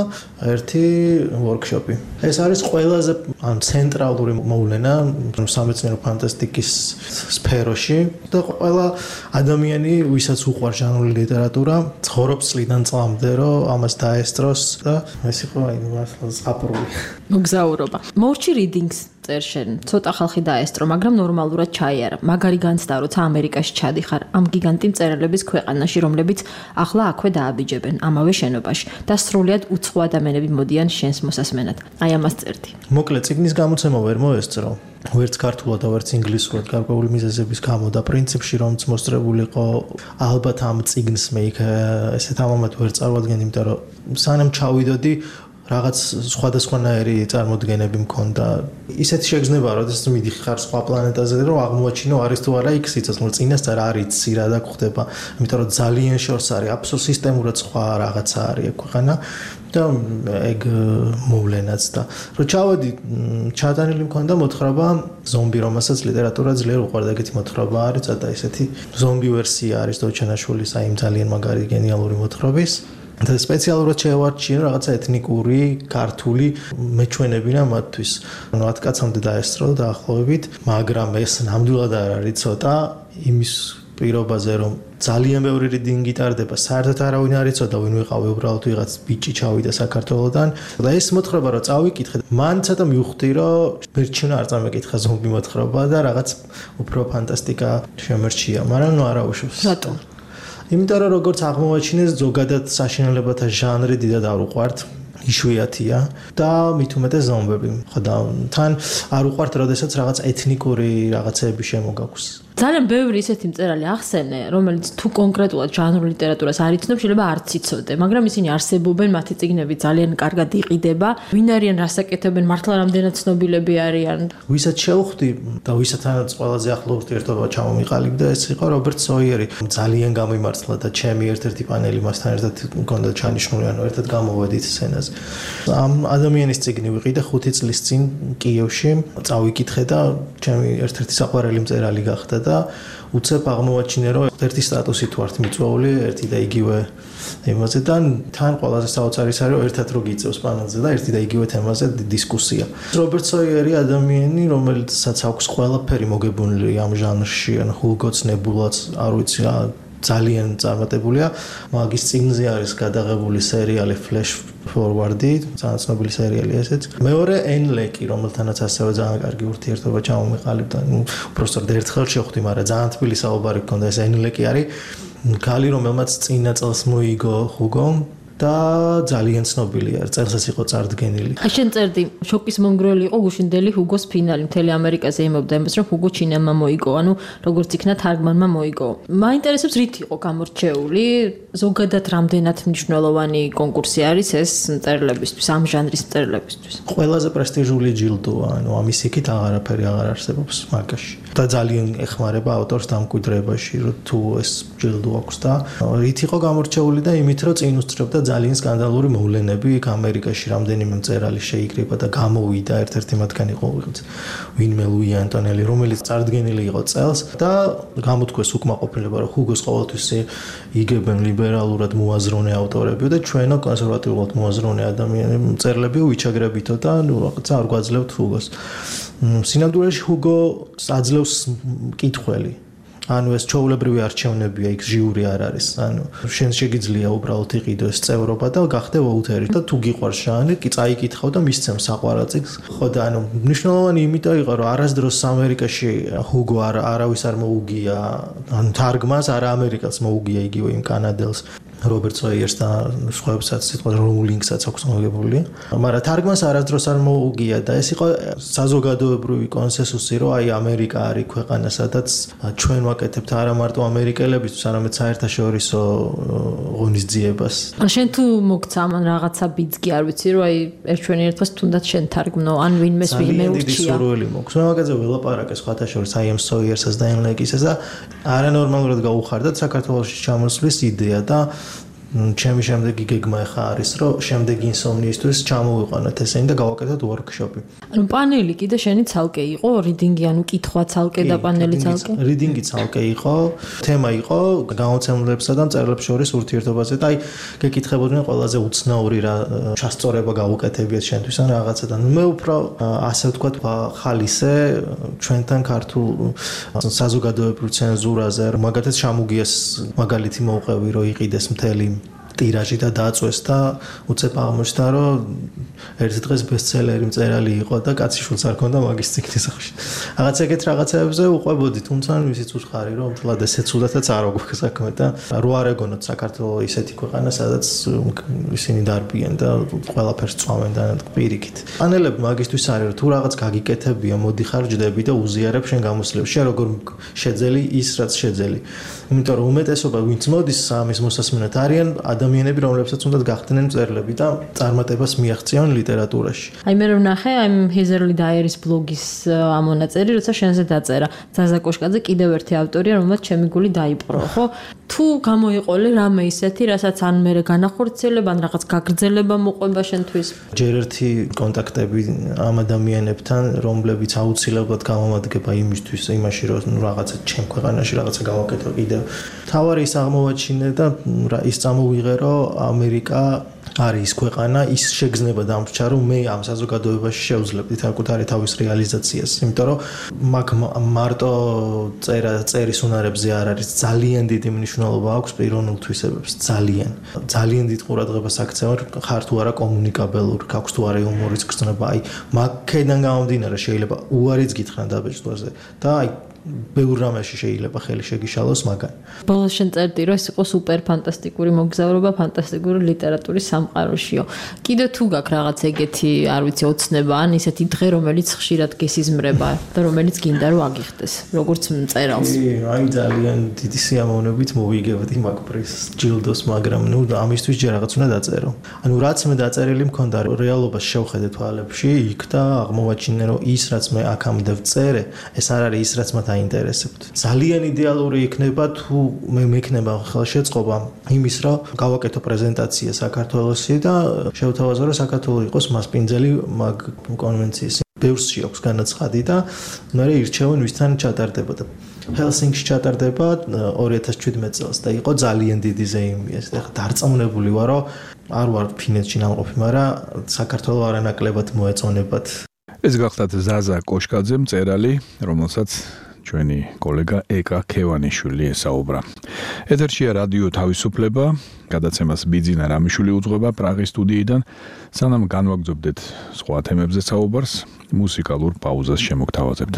1 ვორქშოპი. ეს არის ყველაზე ცენტრალური მოვლენა სამეცნიერო ფანტასტიკის სფეროში და ყველა ადამიანი, ვისაც უყვარს ჟანრული ლიტერატურა, ცხოვრობს წლიდან წლამდე, რომ ამას დაესწროს და ეს იყო მართლა ზღაპრული მოგზაურობა. მორჩი რიდინგს წერშენ, ცოტა ხალხი დაესწრო, მაგრამ ნორმალურად ჩაიარა. მაგარი განცდა, როცა ამერიკაში ჩადიხარ, ამ გიგანტი მწერლების ქვეყანაში, რომლებიც ახლა აქვე დააბიჯებენ, ამავე შენობაში და სრულიად უცხო ადამიანები მოდიან შენს მოსასმენად. აი ამას წერდი. მოკლედ, წიგნის გამოცემა ვერ მოესწრო. ვერც ქართულად და ვერც ინგლისურად გარკვეული მიზეზების გამო და პრინციპში რომც მოსწრებულიყო, ალბათ ამ წიგნს მე იქ ესეთ ამომად ვერ წარვადგენ, იმიტომ რომ სანამ ჩავიდოდი რაღაც სხვადასხვანაირი წარმოდგენები მქონდა. ისეთი შეგრძნება, როდესაც მიდიხარ სხვა პლანეტაზე, რომ აღმოაჩინო არის თუ არა იქ სიცოცხლე, წინასწარ არ იცი რა დაგხვდება, იმიტომ რომ ძალიან შორს არის, აბსოლუტურად სისტემურად სხვა რაღაცა არის ეგ ქვეყანა და ეგ მოვლენაც და რო ჩავედი, ჩატანილი მქონდა მოთხრობა ზომბი, რომელსაც ლიტერატურა ძლიერ უყვარდა, ეგეთი მოთხრობა არის, ცოტა ისეთი ზომბი ვერსია არის დოჩანაშვილის აი ძალიან მაგარი გენიალური მოთხრობის. და სპეციალურად შევარჩიე რაღაცა ეთნიკური, ქართული მეჩვენებინა მათთვის. ანუ 10 კაცამდე დაესწრო დაახლოებით, მაგრამ ეს ნამდვილად არ არის ცოტა იმის პირობაზე, რომ ძალიან ბევრი რიდინგი ტარდება, საერთოდ არავინ არ იცოდა ვინ ვიყავი, უბრალოდ ვიღაც ბიჭი ჩავიდა საქართველოდან და ეს მოთხრობა რომ წავიკითხე, მან ცოტა მივხვდი, რომ მერჩინა არ წამეკითხა ზომბი მოთხრობა და რაღაც უფრო ფანტასტიკა შემერჩია, მაგრამ ნუ არა უშავს. რატო? იმიტომ რომ როგორც აღმოაჩინეს, ზოგადად საშინელებათა ჟანრი დიდად არ უყვართ, იშვიათია და მით უმეტეს ზომბები. ხო და თან არ უყვართ, როდესაც რაღაც ეთნიკური რაღაცები შემოგაქვს. ძალიან ბევრი ისეთი მწერალი ახსენე, რომელიც თუ კონკრეტულად ჟანრულ ლიტერატურას არ იცნობს, შეიძლება არც იცოდე, მაგრამ ისინი არსებობენ, მათი წიგნები ძალიან კარგად იყიდება. ვინ არიან, რას აკეთებენ, მართლა რამდენად ცნობილები არიან. ვისაც შევხვდი და ვისათანაც ყველაზე ახლო ურთიერთობა ჩამომიყალიბდა, ეს იყო რობერტ სოიერი. ძალიან გამიმართლა და ჩემი ერთ-ერთი პანელი მასთან ერთად მქონდა ჩანიშნული, ანუ ერთად გამოვედით სცენაზე. ამ ადამიანის წიგნი ვიყიდე 5 წლის წინ კიევში, წავიკითხე და ჩემი ერთ-ერთი საყვარელი მწერალი გახდა და უცებ აღმოაჩინე, რომ ერთი სტატუსით ვართ მიწვეული, ერთი და იგივე თემაზე და თან ყველაზე საოცარი არის, რომ ერთად რო გიწევს პანელზე და ერთი და იგივე თემაზე დისკუსია. რობერტ სოიერი ადამიანი, რომელსაც აქვს ყველაფერი მოგებუნილი ამ ჟანრში, ან ჰულგოც ნებულაც, არ ვიცი, ძალიან წარმატებულია. მაგის წიგნზე არის გადაღებული სერიალი Flash Forward-ი, ძალიან ცნობილი სერიალი ესეც. მეორე ენლეკი, რომელთანაც ასევე ძალიან კარგი ურთიერთობა ჩამომიყალიბდა. ნუ უბრალოდ ერთხელ შევხვდი, მაგრამ ძალიან თბილი საუბარი ჰქონდა. ეს ენლეკი არის ქალი, რომელმაც წინა წელს მოიგო ჰუგო და ძალიან ცნობილია, წელსაც იყო წარდგენილი. შენ წერდი, შოკის მომგვრელი იყო გუშინდელი ჰუგოს ფინალი, მთელი ამერიკაზე იმობდა იმას, რომ ჰუგო ჩინელმა მოიგო, ანუ როგორც იქნა თარგმანმა მოიგო. მაინტერესებს რით იყო გამორჩეული, ზოგადად რამდენად მნიშვნელოვანი კონკურსი არის ეს მწერლებისთვის, ამ ჟანრის მწერლებისთვის. ყველაზე პრესტიჟული ჯილდოა, ანუ ამის იქით აღარაფერი აღარ არსებობს მაგაში. და ძალიან ეხმარება ავტორს დამკვიდრებაში, რომ თუ ეს ჯილდო აქვს და რით იყო გამორჩეული და იმით, რომ წინ უსწრებდა ძალიან სკანდალური მოვლენები, იქ ამერიკაში რამდენიმე მწერალი შეიკრიბა და გამოვიდა, ერთ-ერთი მათგანი იყო ვინმე ლუი ანტონელი, რომელიც წარდგენილი იყო წელს და გამოთქვეს უკმაყოფილება, რომ ჰუგოს ყოველთვის იგებენ ლიბერალურად მოაზროვნე ავტორები და ჩვენო კონსერვატიულად მოაზროვნე ადამიანები მწერლები ვიჩაგრებითო და ნუ რაღაცა არ გვაძლევთ ჰუგოს. სინამდვილეში ჰუგო აძლევს მკითხველი. ანუ ეს ჩაულებრივი არჩევნებია, იქ ჟიური არ არის. ანუ შენ შეგიძლია უბრალოდ იყიდო ეს წევრობა და გახდე ვოუთერი და თუ გიყვარს ჟანრი, კი წაიკითხავ და მისცემ საყვარაწიგს. ხო და ანუ მნიშვნელოვანი იმიტომ იყო, რომ არასდროს ამერიკაში ჰუგო არავის არ მოუგია, ანუ თარგმანს არა ამერიკელს მოუგია იგივე იმ კანადელს. რობერტ სოიერს და სხვაებსაც სიტყვა როულინგსაც აქვს მოგებული. მაგრამ თარგმანს არასდროს არ მოუგია და ეს იყო საზოგადოებრივი კონსენსუსი, რომ აი ამერიკა არის ქვეყანა, სადაც ჩვენ ვაკეთებთ არა მარტო ამერიკელებისთვის, არამედ საერთაშორისო ღონისძიებას. შენ თუ მოგცა ამან რაღაცა ბიძგი არ ვიცი, რომ აი ერთვენი ერთას თუნდაც შენ თარგმნო, ან ვინმეს ვინმე ძალიან დიდი სურვილი მოქვს. მე მაგაზე ველაპარაკე სხვათა შორის აი ამ სოიერსას და ენლეკისას და არანორმალურად გაუხარდათ საქართველოში ჩამოსვლის იდეა და ჩემი შემდეგი გეგმა ხა არის, რომ შემდეგი ინსომნიისთვის ჩამოვიყვანოთ ესენი და გავაკეთოთ ვორქშოპი. ანუ პანელი კიდე შენი ცალკე იყო, რიდინგი, ანუ კითხვა ცალკე და პანელი ცალკე? რიდინგი ცალკე იყო, თემა იყო გამოცემლებსა და მწერლებს შორის ურთიერთობაზე და აი გეკითხებოდნენ ყველაზე უცნაური რა ჩასწორება გავუკეთებიათ შენთვის ან რაღაცა და მე უფრო ასე ვთქვათ ხალისე ჩვენთან ქართულ საზოგადოებრივ ცენზურაზე, მაგათაც ჩამუგიას მაგალითი მოვყევი, რომ იყიდეს მთელი ტირაჟი და დაწვეს და უცებ აღმოჩნდა, რომ ერთ დღეს ბესტსელერი მწერალი იყო და კაციშვილს არ ქონდა მაგის ციკლის სახში. რაღაც ეგეთ რაღაცებზე უყვებოდი, თუმცა ისიც უცხარი, რომ თლად ესე ცუდათაც არ აგვაქვს საქმე და რო არ ეგონოთ საქართველოს ისეთი ქვეყანა, სადაც ისინი დარბიან და ყველაფერს წვავენ და პირიქით. პანელები მაგისთვის არის, რომ თუ რაღაც გაგიკეთებია, მოდიხარ ჯდები და უზიარებ შენ გამოსვლებს. შენ როგორ შეძელი ის რაც შეძელი. იმიტომ რომ უმეტესობა ვინც მოდის ამის მოსასმენად არიან ადამიანები, რომლებსაც უნდა გახდნენ მწერლები და წარმატებას მიაღწიონ ლიტერატურაში. აი მე რომ ნახე, აი ჰეზერლი დაერის ბლოგის ამონაწერი, როცა შენზე დაწერა. ზაზა კოშკაძე კიდევ ერთი ავტორია, რომელმაც ჩემი გული დაიპყრო, ხო? თუ გამოიყოლე რამე ისეთი, რასაც ან მე განახორციელებ, ან რაღაც გაგრძელება მოყვება შენთვის? ჯერ ერთი კონტაქტები ამ ადამიანებთან, რომლებიც აუცილებლად გამომადგება იმისთვის, იმაში, რომ რაღაცა ჩემ ქვეყანაში რაღაცა გავაკეთო კიდევ. თავარი ის აღმოვაჩინე და ის წამოვიღე, რომ ამერიკა არის ის ქვეყანა, ის შეგრძნება დამრჩა, რომ მე ამ საზოგადოებაში შევძლებდი საკუთარი თავის რეალიზაციას, იმიტომ რომ მაგ მარტო წერის უნარებზე არ არის, ძალიან დიდი მნიშვნელობა აქვს პიროვნულ თვისებებს, ძალიან დიდ ყურადღებას აქცევენ, ხარ თუ არა კომუნიკაბელური, გაქვს თუ არა იუმორის გრძნობა, აი მაგედან გამომდინარე შეიძლება უარიც გითხრან დაბეჭდვაზე და აი ბევრ რამეში შეიძლება ხელი შეგიშალოს მაგან. ბოლოს შენ წერდი, რომ ეს იყო სუპერ ფანტასტიკური მოგზაურობა ფანტასტიკური ლიტერატურის სამყაროშიო. კიდე თუ გაქვს რაღაც ეგეთი, არ ვიცი, ოცნება ან ისეთი დღე, რომელიც ხშირად გესიზმრება და რომელიც გინდა რომ აგიხდეს, როგორც მწერალს. აი ძალიან დიდი სიამოვნებით მოვიგებდი მაგ პრიზს ჯილდოს, მაგრამ ნუ ამისთვის ჯერ რაღაც უნდა დაწერო. ანუ რაც მე დაწერილი მქონდა, რეალობას შევხედე თვალებში, იქ და აღმოვაჩინე, რომ ის რაც მე აქამდე ვწერე, ეს არ არის ის რაც მათ აინტერესებთ. ძალიან იდეალური იქნება თუ მე მექნება ხელშეწყობა იმის, რომ გავაკეთო პრეზენტაცია საქართველოსი და შევთავაზო, რომ საქართველოს იყოს მასპინძელი მაგ კონვენციის. ბევრსში აქვს განაცხადი და მე ირჩევენ ვისთან ჩატარდება და ჰელსინკში ჩატარდება 2017 წელს და იყო ძალიან დიდი ზეიმი ეს და დარწმუნებული ვარ, რომ არ ვარ ფინეთში ნამყოფი, მაგრამ საქართველოს არანაკლებად მოეწონებათ. ეს გახლავთ ზაზა კოშკაძე მწერალი, რომელსაც ჩვენი კოლეგა ეკა ქევანიშვილი ესაუბრა. ეთერშია რადიო თავისუფლება, გადაცემას ბიძინა რამიშვილი უძღვება პრაღის სტუდიიდან. სანამ განვაგრძობდეთ სხვა თემებზე საუბარს, მუსიკალურ პაუზას შემოგთავაზებთ.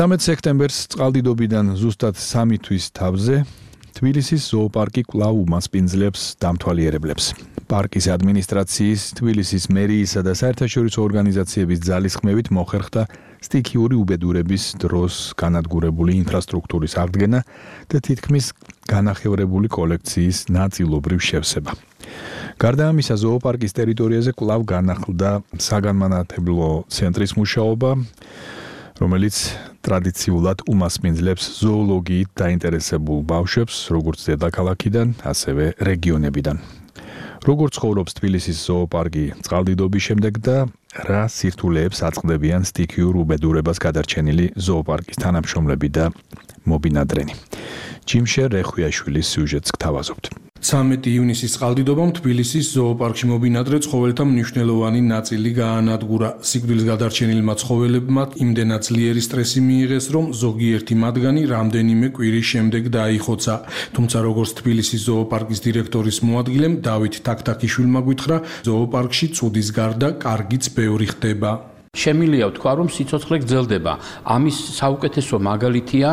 13 სექტემბერს წყალდიდობიდან ზუსტად 3 თვის თავზე თბილისის ზოოპარკი კვლავ უმასპინძლებს დამთვალიერებლებს. პარკის ადმინისტრაციის, თბილისის მერიისა და საერთაშორისო ორგანიზაციების ძალისხმევით მოხერხდა სტიქიური უბედურების დროს განადგურებული ინფრასტრუქტურის აღდგენა და თითქმის განახევრებული კოლექციის ნაწილობრივ შევსება. გარდა ამისა, ზოოპარკის ტერიტორიაზე კვლავ განახლდა საგანმანათლებლო ცენტრის მუშაობა, რომელიც ტრადიციულად უმასპინძლებს ზოოლოგიით დაინტერესებულ ბავშვებს, როგორც დედაქალაქიდან, ასევე რეგიონებიდან. Როგორც ცხოვრობს თბილისის ზოოპარკი წყალდიდობის შემდეგ და რა სირთულეებს აწყდებიან სტიქიურ უბედურებას გადარჩენილი ზოოპარკის თანამშრომლები და მობინადრენი. ჯიმშერ რეხვიაშვილის სიუჟეტს გთავაზობთ. 13 ივნისის წყალდიდობამ თბილისის ზოოპარკში მობინადრე ცხოველთა მნიშვნელოვანი ნაწილი გაანადგურა. სიკვდილის გადარჩენილმა ცხოველებმა იმდენად ძლიერი სტრესი მიიღეს, რომ ზოგიერთი მათგანი რამდენიმე კვირის შემდეგ დაიხოცა. თუმცა როგორც თბილისის ზოოპარკის დირექტორის მოადგილემ დავით თაქთაქიშვილმა გითხრა, ზოოპარკში ცუდის გარდა კარგიც ბევრი ხდება. შემილია ვთქვა, რომ სიცოცხლე გრძელდება. ამის საუკეთესო მაგალითია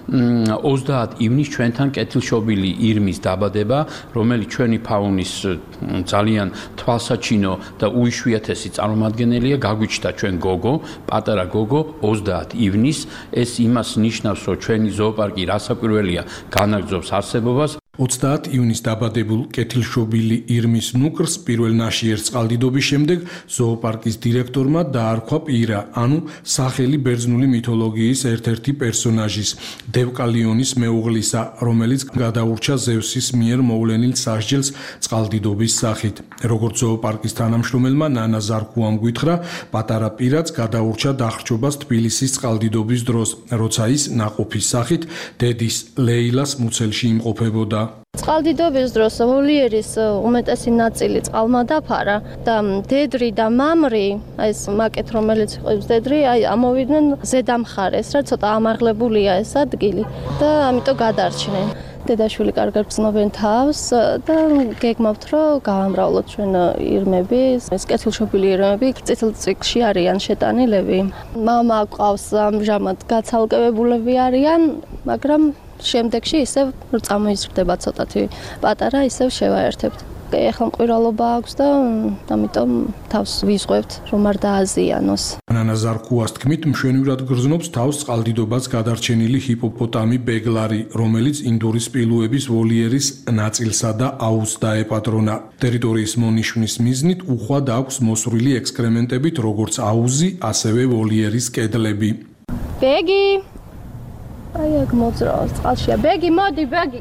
30 ივნის ჩვენთან კეთილშობილი ირმის დაბადება, რომელიც ჩვენი ფაუნის ძალიან თვალსაჩინო და უიშვიათესი წარმომადგენელია. გაგვიჩნდა ჩვენ გოგო, პატარა გოგო 30 ივნის. ეს იმას ნიშნავს, რომ ჩვენი ზოოპარკი რასაკვირველია განაგრძობს არსებობას. 30 ივნის დაბადებულ კეთილშობილი ირმის ნუკრს პირველ ნაშიერ წყალდიდობის შემდეგ ზოოპარკის დირექტორმა დაარქვა პირა, ანუ სახელი ბერძნული მითოლოგიის ერთ-ერთი პერსონაჟის, დევკალიონის მეუღლისა, რომელიც გადაურჩა ზევსის მიერ მოვლენილ სასჯელს წყალდიდობის სახით. როგორც ზოოპარკის თანამშრომელმა ნანა ზარქუამ გითხრა, პატარა პირაც გადაურჩა დახრჩობას თბილისის წყალდიდობის დროს, როცა ის ნაყოფის სახით დედის ლეილას მუცელში იმყოფებოდა. წყალდიდობის დროს ვოლიერის უმეტესი ნაწილი წყალმა დაფარა და დედრი და მამრი, ეს მაკეთ რომელიც ყავს დედრი, ამოვიდნენ ზედამხარეს, რა ცოტა ამაღლებულია ეს ადგილი და ამიტომ გადარჩნენ. დედაშვილი კარგად გრძნობენ თავს და გეგმავთ, რომ გავამრავლოთ ჩვენ ირმები, ეს კეთილშობილი ირმები, წითელ წიგნში არიან შეტანილები. მამა ყავს ამჟამად გაცალკევებულები არიან, მაგრამ შემდეგში ისევ წამოიზრდება ცოტათი პატარა, ისევ შევაერთებთ. ეხლა მყირალობა აქვს და ამიტომ თავს ვიზღვევთ, რომ არ დააზიანოს. ნანა ზარქუას თქმით, მშვენივრად გრძნობს თავს წყალდიდობას გადარჩენილი ჰიპოპოტამი ბეგლარი, რომელიც ინდური სპილოების ვოლიერის ნაწილსა და აუზს დაეპატრონა. ტერიტორიის მონიშვნის მიზნით უხვად აქვს მოსრული ექსკრემენტებით, როგორც აუზი, ასევე ვოლიერის კედლები. ბეგი აი აქ მოძრაობს წყალშია. ბეგი, მოდი, ბეგი.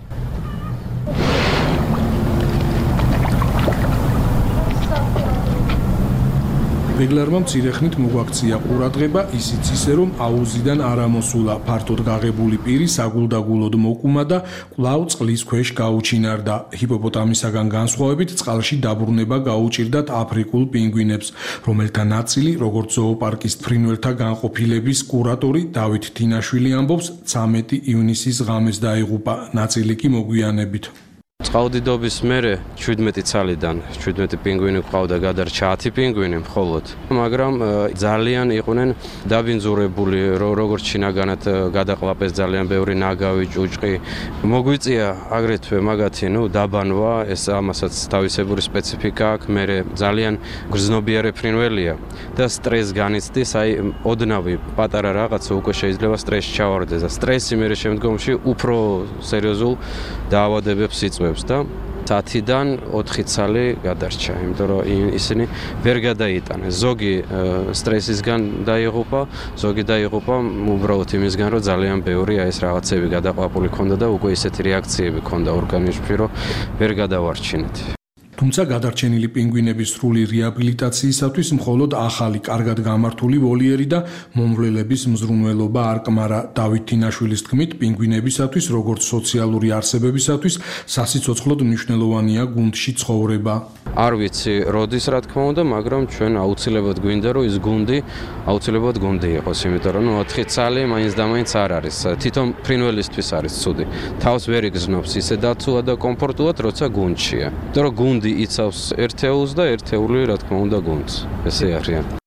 ბეგლარმა მცირე ხნით მოგვაქცია ყურადღება, ისიც ისე, რომ აუზიდან არ ამოსულა. ფართოდ გაღებული პირი საგულდაგულოდ მოკუმა და კვლავ წყლის ქვეშ გაუჩინარდა. ჰიპოპოტამისაგან განსხვავებით, წყალში დაბრუნება გაუჭირდათ აფრიკულ პინგვინებს, რომელთა ნაწილი, როგორც ზოოპარკის ფრინველთა განყოფილების კურატორი დავით თინაშვილი ამბობს, 13 ივნისის ღამეს დაიღუპა, ნაწილი კი მოგვიანებით. წყალდიდობის მერე 17 წალიდან 17 პინგვინი ყავდა, გადარჩა 10 პინგვინი მხოლოდ, მაგრამ ძალიან იყვნენ დაბინძურებული, როგორც შინაგანად გადაყლაპეს ძალიან ბევრი ნაგავი, ჭუჭყი. მოგვიწია აგრეთვე მაგათი, დაბანვა, ეს ამასაც თავისებური სპეციფიკა აქვს, მერე ძალიან გრძნობიარე ფრინველია და სტრესს განიცდის, აი ოდნავი პატარა რაღაცა უკვე შეიძლება სტრესში ჩავარდეს და სტრესი მერე შემდგომში უფრო სერიოზულ დაავადებებს იწვევს. და 10-დან 4 წალი გადარჩა, იმიტომ რომ ისინი ვერ გადაიტანეს. ზოგი სტრესისგან დაიღუპა, ზოგი დაიღუპა უბრალოდ იმისგან, რომ ძალიან ბევრი ეს რაღაცები გადაყვაპული ქონდა და უკვე ისეთი რეაქციები ქონდა ორგანიზმში, რომ ვერ გადავარჩინეთ. თუმცა გადარჩენილი პინგვინების სრული რეაბილიტაციისათვის მხოლოდ ახალი, კარგად გამართული ვოლიერი და მომვლელების მზრუნველობა არ კმარა. დავით თინაშვილის თქმით, პინგვინებისათვის, როგორც სოციალური არსებებისათვის, სასიცოცხლოდ მნიშვნელოვანია გუნდში ცხოვრება. არ ვიცი როდის, რა თქმა უნდა, მაგრამ ჩვენ აუცილებლად გვინდა, რომ ის გუნდი აუცილებლად გუნდი იყოს, იმიტომ რომ 4 წალი მაინც და მაინც არ არის. თვითონ ფრინველისთვის არის ცუდი. თავს ვერ იგრძნობს ისე დაცულად და კომფორტულად, როცა გუნდშია. იმიტომ რომ გუნდი იცავს ერთეულს და ერთეული, რა თქმა უნდა, გუნდს. ესე არიან.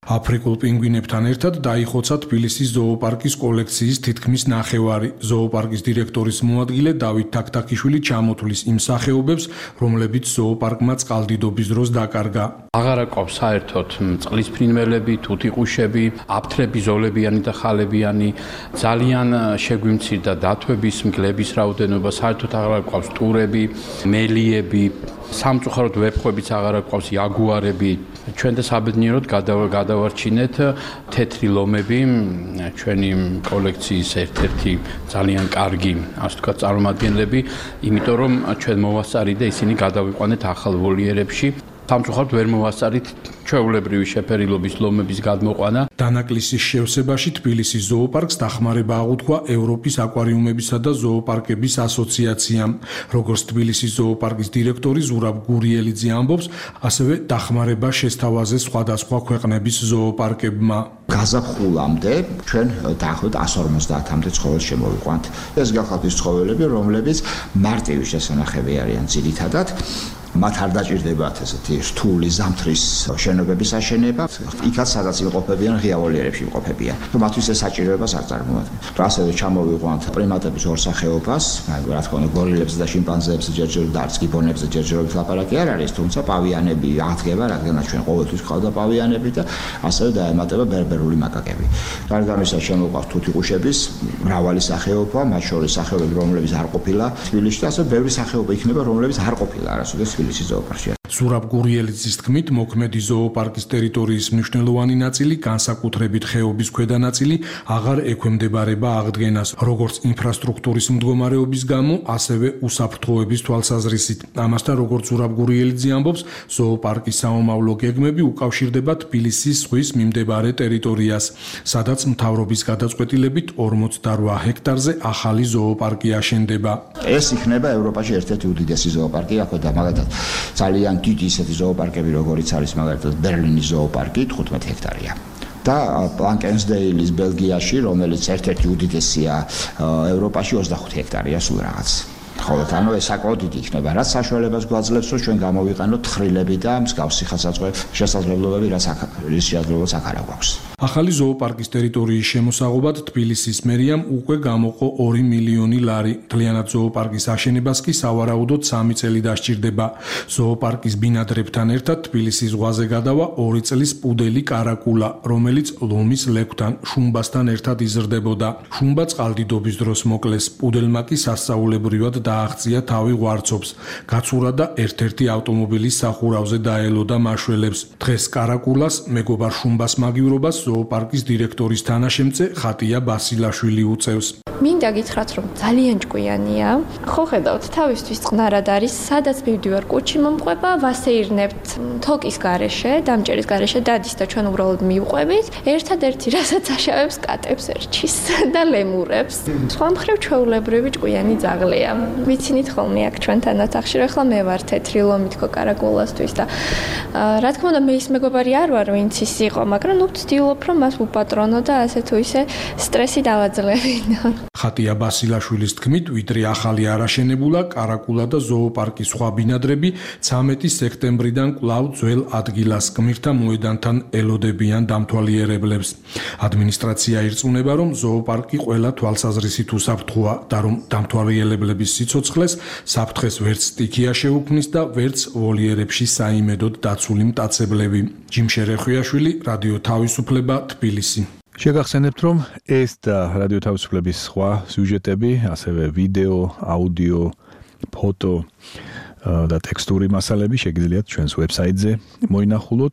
აფრიკულ პინგვინებთან ერთად დაიხოცა თბილისის ზოოპარკის კოლექციის თითქმის ნახევარი. ზოოპარკის დირექტორის მოადგილე დავით თაქთაქიშვილი ჩამოთვლის იმ სახეობებს, რომლებიც ზოოპარკმა წყალდიდობის დროს დაკარგა. აღარ აყვავს საერთოდ წყლის ფრინველები, თუთიყუშები, აფთრები, ზოლებიანი და ხალებიანი, ძალიან შეგვიმცირდა დათვების, მგლების რაოდენობა, საერთოდ აღარ აყვავს ტურები, მელიები, სამწუხაროდ ვეფხვებიც აღარ აყვავს, იაგუარები. ჩვენ და საბედნიეროდ გადავარჩინეთ თეთრი ლომები, ჩვენი კოლექციის ერთ-ერთი ძალიან კარგი, ასე ვთქვათ, წარმომადგენლები, იმიტომ რომ ჩვენ მოვასწარით და ისინი გადავიყვანეთ ახალ ვოლიერებში. სამწუხაროდ ვერ მოვასწარით ჩვეულებრივი შეფერილობის ლომების გადმოყვანა. დანაკლისის შევსებაში თბილისის ზოოპარკს დახმარება აღუთქვა ევროპის აკვარიუმებისა და ზოოპარკების ასოციაციამ. როგორც თბილისის ზოოპარკის დირექტორი ზურაბ გურიელიძე ამბობს, ასევე დახმარება შესთავაზეს სხვადასხვა ქვეყნების ზოოპარკებმა. გაზაფხულამდე ჩვენ დაახლოებით 150-მდე ცხოველს შემოვიყვანთ. ეს გახლავთ ის ცხოველები, რომლებიც მარტივი შესანახები არიან ძირითადად. მათ არ დაჭირდებათ ესეთი რთული ზამთრის შენობების აშენება. იქაც სადაც იმყოფებიან, ღია ვოლიერებში იმყოფებიან. მათთვის ეს საჭიროებას არ წარმოადგენს. ასევე ჩამოვიყვანთ პრიმატების ორ სახეობას, რა თქმა უნდა, გორილებს და შიმპანზეებს ჯერჯერობით და არც გიბონებზე ჯერჯერობით ლაპარაკი არ არის, თუმცა პავიანები აღდგება, რადგანაც ჩვენ ყოველთვის ყავდა პავიანები და ასევე დაემატება ბერბერული მაკაკები. გარდა ამისა შემოყვანთ თუთიყუშების მრავალი სახეობა, მათ შორის სახეობები, რომლებიც არ ყოფილა თბილისში, ასევე ბევრი სახეობა იქნება, რომლებიც არ ყოფილა არასოდეს თბილისის ზოოპარკში. ზურაბ გურიელიძის თქმით, მოქმედი ზოოპარკის ტერიტორიის მნიშვნელოვანი ნაწილი, განსაკუთრებით ხეობის ქვედა ნაწილი, აღარ ექვემდებარება აღდგენას, როგორც ინფრასტრუქტურის მდგომარეობის გამო, ასევე უსაფრთხოების თვალსაზრისით. ამასთან, როგორც ზურაბ გურიელიძე ამბობს, ზოოპარკის საომავლო გეგმები უკავშირდება თბილისის ზღვის მიმდებარე ტერიტორიას, სადაც მთავრობის გადაწყვეტილებით 48 ჰექტარზე ახალი ზოოპარკი აშენდება. ეს იქნება ევროპაში ერთ-ერთი უდიდესი ზოოპარკი, ახლა მაგალითად ძალიან დიდი ისეთი ზოოპარკები, როგორიც არის მაგალითად ბერლინის ზოოპარკი, 15 ჰექტარია. და პლანკენსდეილის ბელგიაში, რომელიც ერთ-ერთი უდიდესია ევროპაში, 25 ჰექტარია სულ რაღაც. ხოლო ანუ ეს საკმაოდ დიდი იქნება, რაც საშუალებას გვაძლევს, რომ ჩვენ გამოვიყენოთ თხრილები და მსგავსი შესაძლებლობები, რაც შესაძლებლობაც აქ არ აქვს. ახალი ზოოპარკის ტერიტორიის შემოსაღობად თბილისის მერიამ უკვე გამოყო 2 მილიონი ლარი. მთლიანად ზოოპარკის აშენებას კი სავარაუდოდ 3 წელი დასჭირდება. ზოოპარკის ბინადრებთან ერთად თბილისის ზღვაზე გადავა 2 წლის პუდელი კარაკულა, რომელიც ლომის ლეკვთან, შუმბასთან ერთად იზრდებოდა. შუმბა წყალდიდობის დროს მოკლეს, პუდელმა კი სასწაულებრივად დააღწია თავი ღვარცობს. გაცურა და ერთ-ერთი ავტომობილის სახურავზე დაელოდა მაშველებს. დღეს კარაკულას, მეგობარ შუმბას მაგივრობას ზოოპარკის დირექტორის თანაშემწე ხატია ბასილაშვილი უწევს. მინდა გითხრათ, რომ ძალიან ჭკვიანია. ხო ხედავთ, თავისთვის წყნარად არის, სადაც მივდივარ, კუჩი მომყვება, ვასეირნებთ თოკის გარეშე, დამჭერის გარეშე დადის და ჩვენ უბრალოდ მივყვებით. ერთადერთი რასაც აშავებს კატებს ერჩის და ლემურებს. სხვა მხრივ ჩვეულებრივი ჭკვიანი ძაღლია. ვიცინით ხოლმე აქ ჩვენთან ოთახში, რომ ახლა მე ვარ თეთრი ლომი თქო კარაკულასთვის და რა თქმა უნდა მე ის მეგობარი არ ვარ, ვინც ის იყო, მაგრამ ნუ ვცდილობ, რომ მას უპატრონო და ასე თუ ისე სტრესი დავაძლევინო. ხატია ბასილაშვილის თქმით, ვიდრე ახალი არაშენებულა, კარაკულა და ზოოპარკის სხვა ბინადრები 13 სექტემბრიდან კვლავ ძველ ადგილას გმირთა მოედანთან ელოდებიან დამთვალიერებლებს. ადმინისტრაცია ირწმუნება, რომ ზოოპარკი ყველა თვალსაზრისით უსაფრთხოა და რომ დამთვალიერებლების სიცოცხლეს საფრთხეს ვერც სტიქია შეუქმნის და ვერც ვოლიერებში საიმედოდ დაცული მტაცებლები. ჯიმშე რეხვიაშვილი, რადიო თავისუფლება, თბილისი. შეგახსენებთ, რომ ეს და რადიო თავისუფლების სხვა სიუჟეტები, ასევე ვიდეო, აუდიო, ფოტო და ტექსტური მასალები შეგიძლიათ ჩვენს ვებსაიტზე მოინახულოთ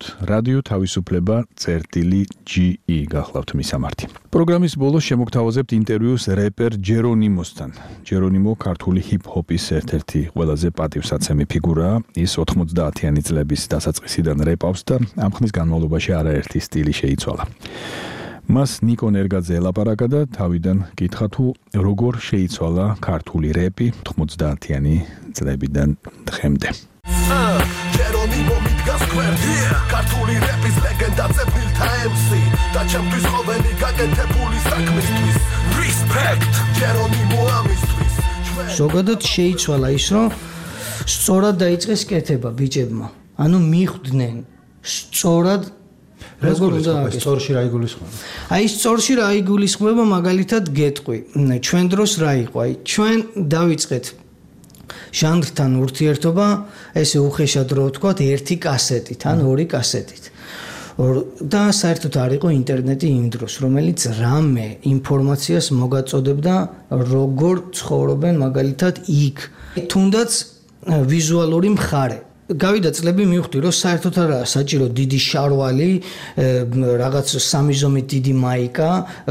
radioთავისუფლება.ge გახლავთ მისამართი. პროგრამის ბოლოს შემოგთავაზებთ ინტერვიუს რეპერ ჯერონიმოსთან. ჯერონიმო ქართული ჰიპ-ჰოპის ერთ-ერთი ყველაზე პატივსაცემი ფიგურაა. ის 90-იანი წლების დასაწყისიდან რეპავს და ამ ხნის განმავლობაში არაერთი სტილი შეიცვალა. მას ნიკო ნერგაძე ელაპარაკა და თავიდან კითხა თუ როგორ შეიცვალა ქართული რეპი 90-იანი წლებიდან დღემდე. ჯერონიმო მიდგას გვერდია ქართული რეპის ლეგენდა წეფილთა MC და ჩემთვის ყოველი გაკეთებული საქმისთვის respect ჯერონიმო ამისთვის. ზოგადად შეიცვალა ის, რომ სწორად დაიწყეს კეთება ბიჭებმა. ანუ მიხვდნენ სწორად როგორ უნდა სწორში რა იგულისხმება? აი სწორში რა იგულისხმება მაგალითად გეტყვი. ჩვენ დროს რა იყო? აი ჩვენ დავიწყეთ ჟანრთან ურთიერთობა, ესე უხეშად რო ვთქვათ, ერთი კასეტით ან ორი კასეტით. და საერთოდ არ იყო ინტერნეტი იმ დროს, რომელიც რამე ინფორმაციას მოგაწოდებდა, როგორ ცხოვრობენ მაგალითად იქ. თუნდაც ვიზუალური მხარე. გავიდა წლები მივხვდი, რომ საერთოდ არაა საჭირო დიდი შარვალი, რაღაც სამი ზომით დიდი მაიკა,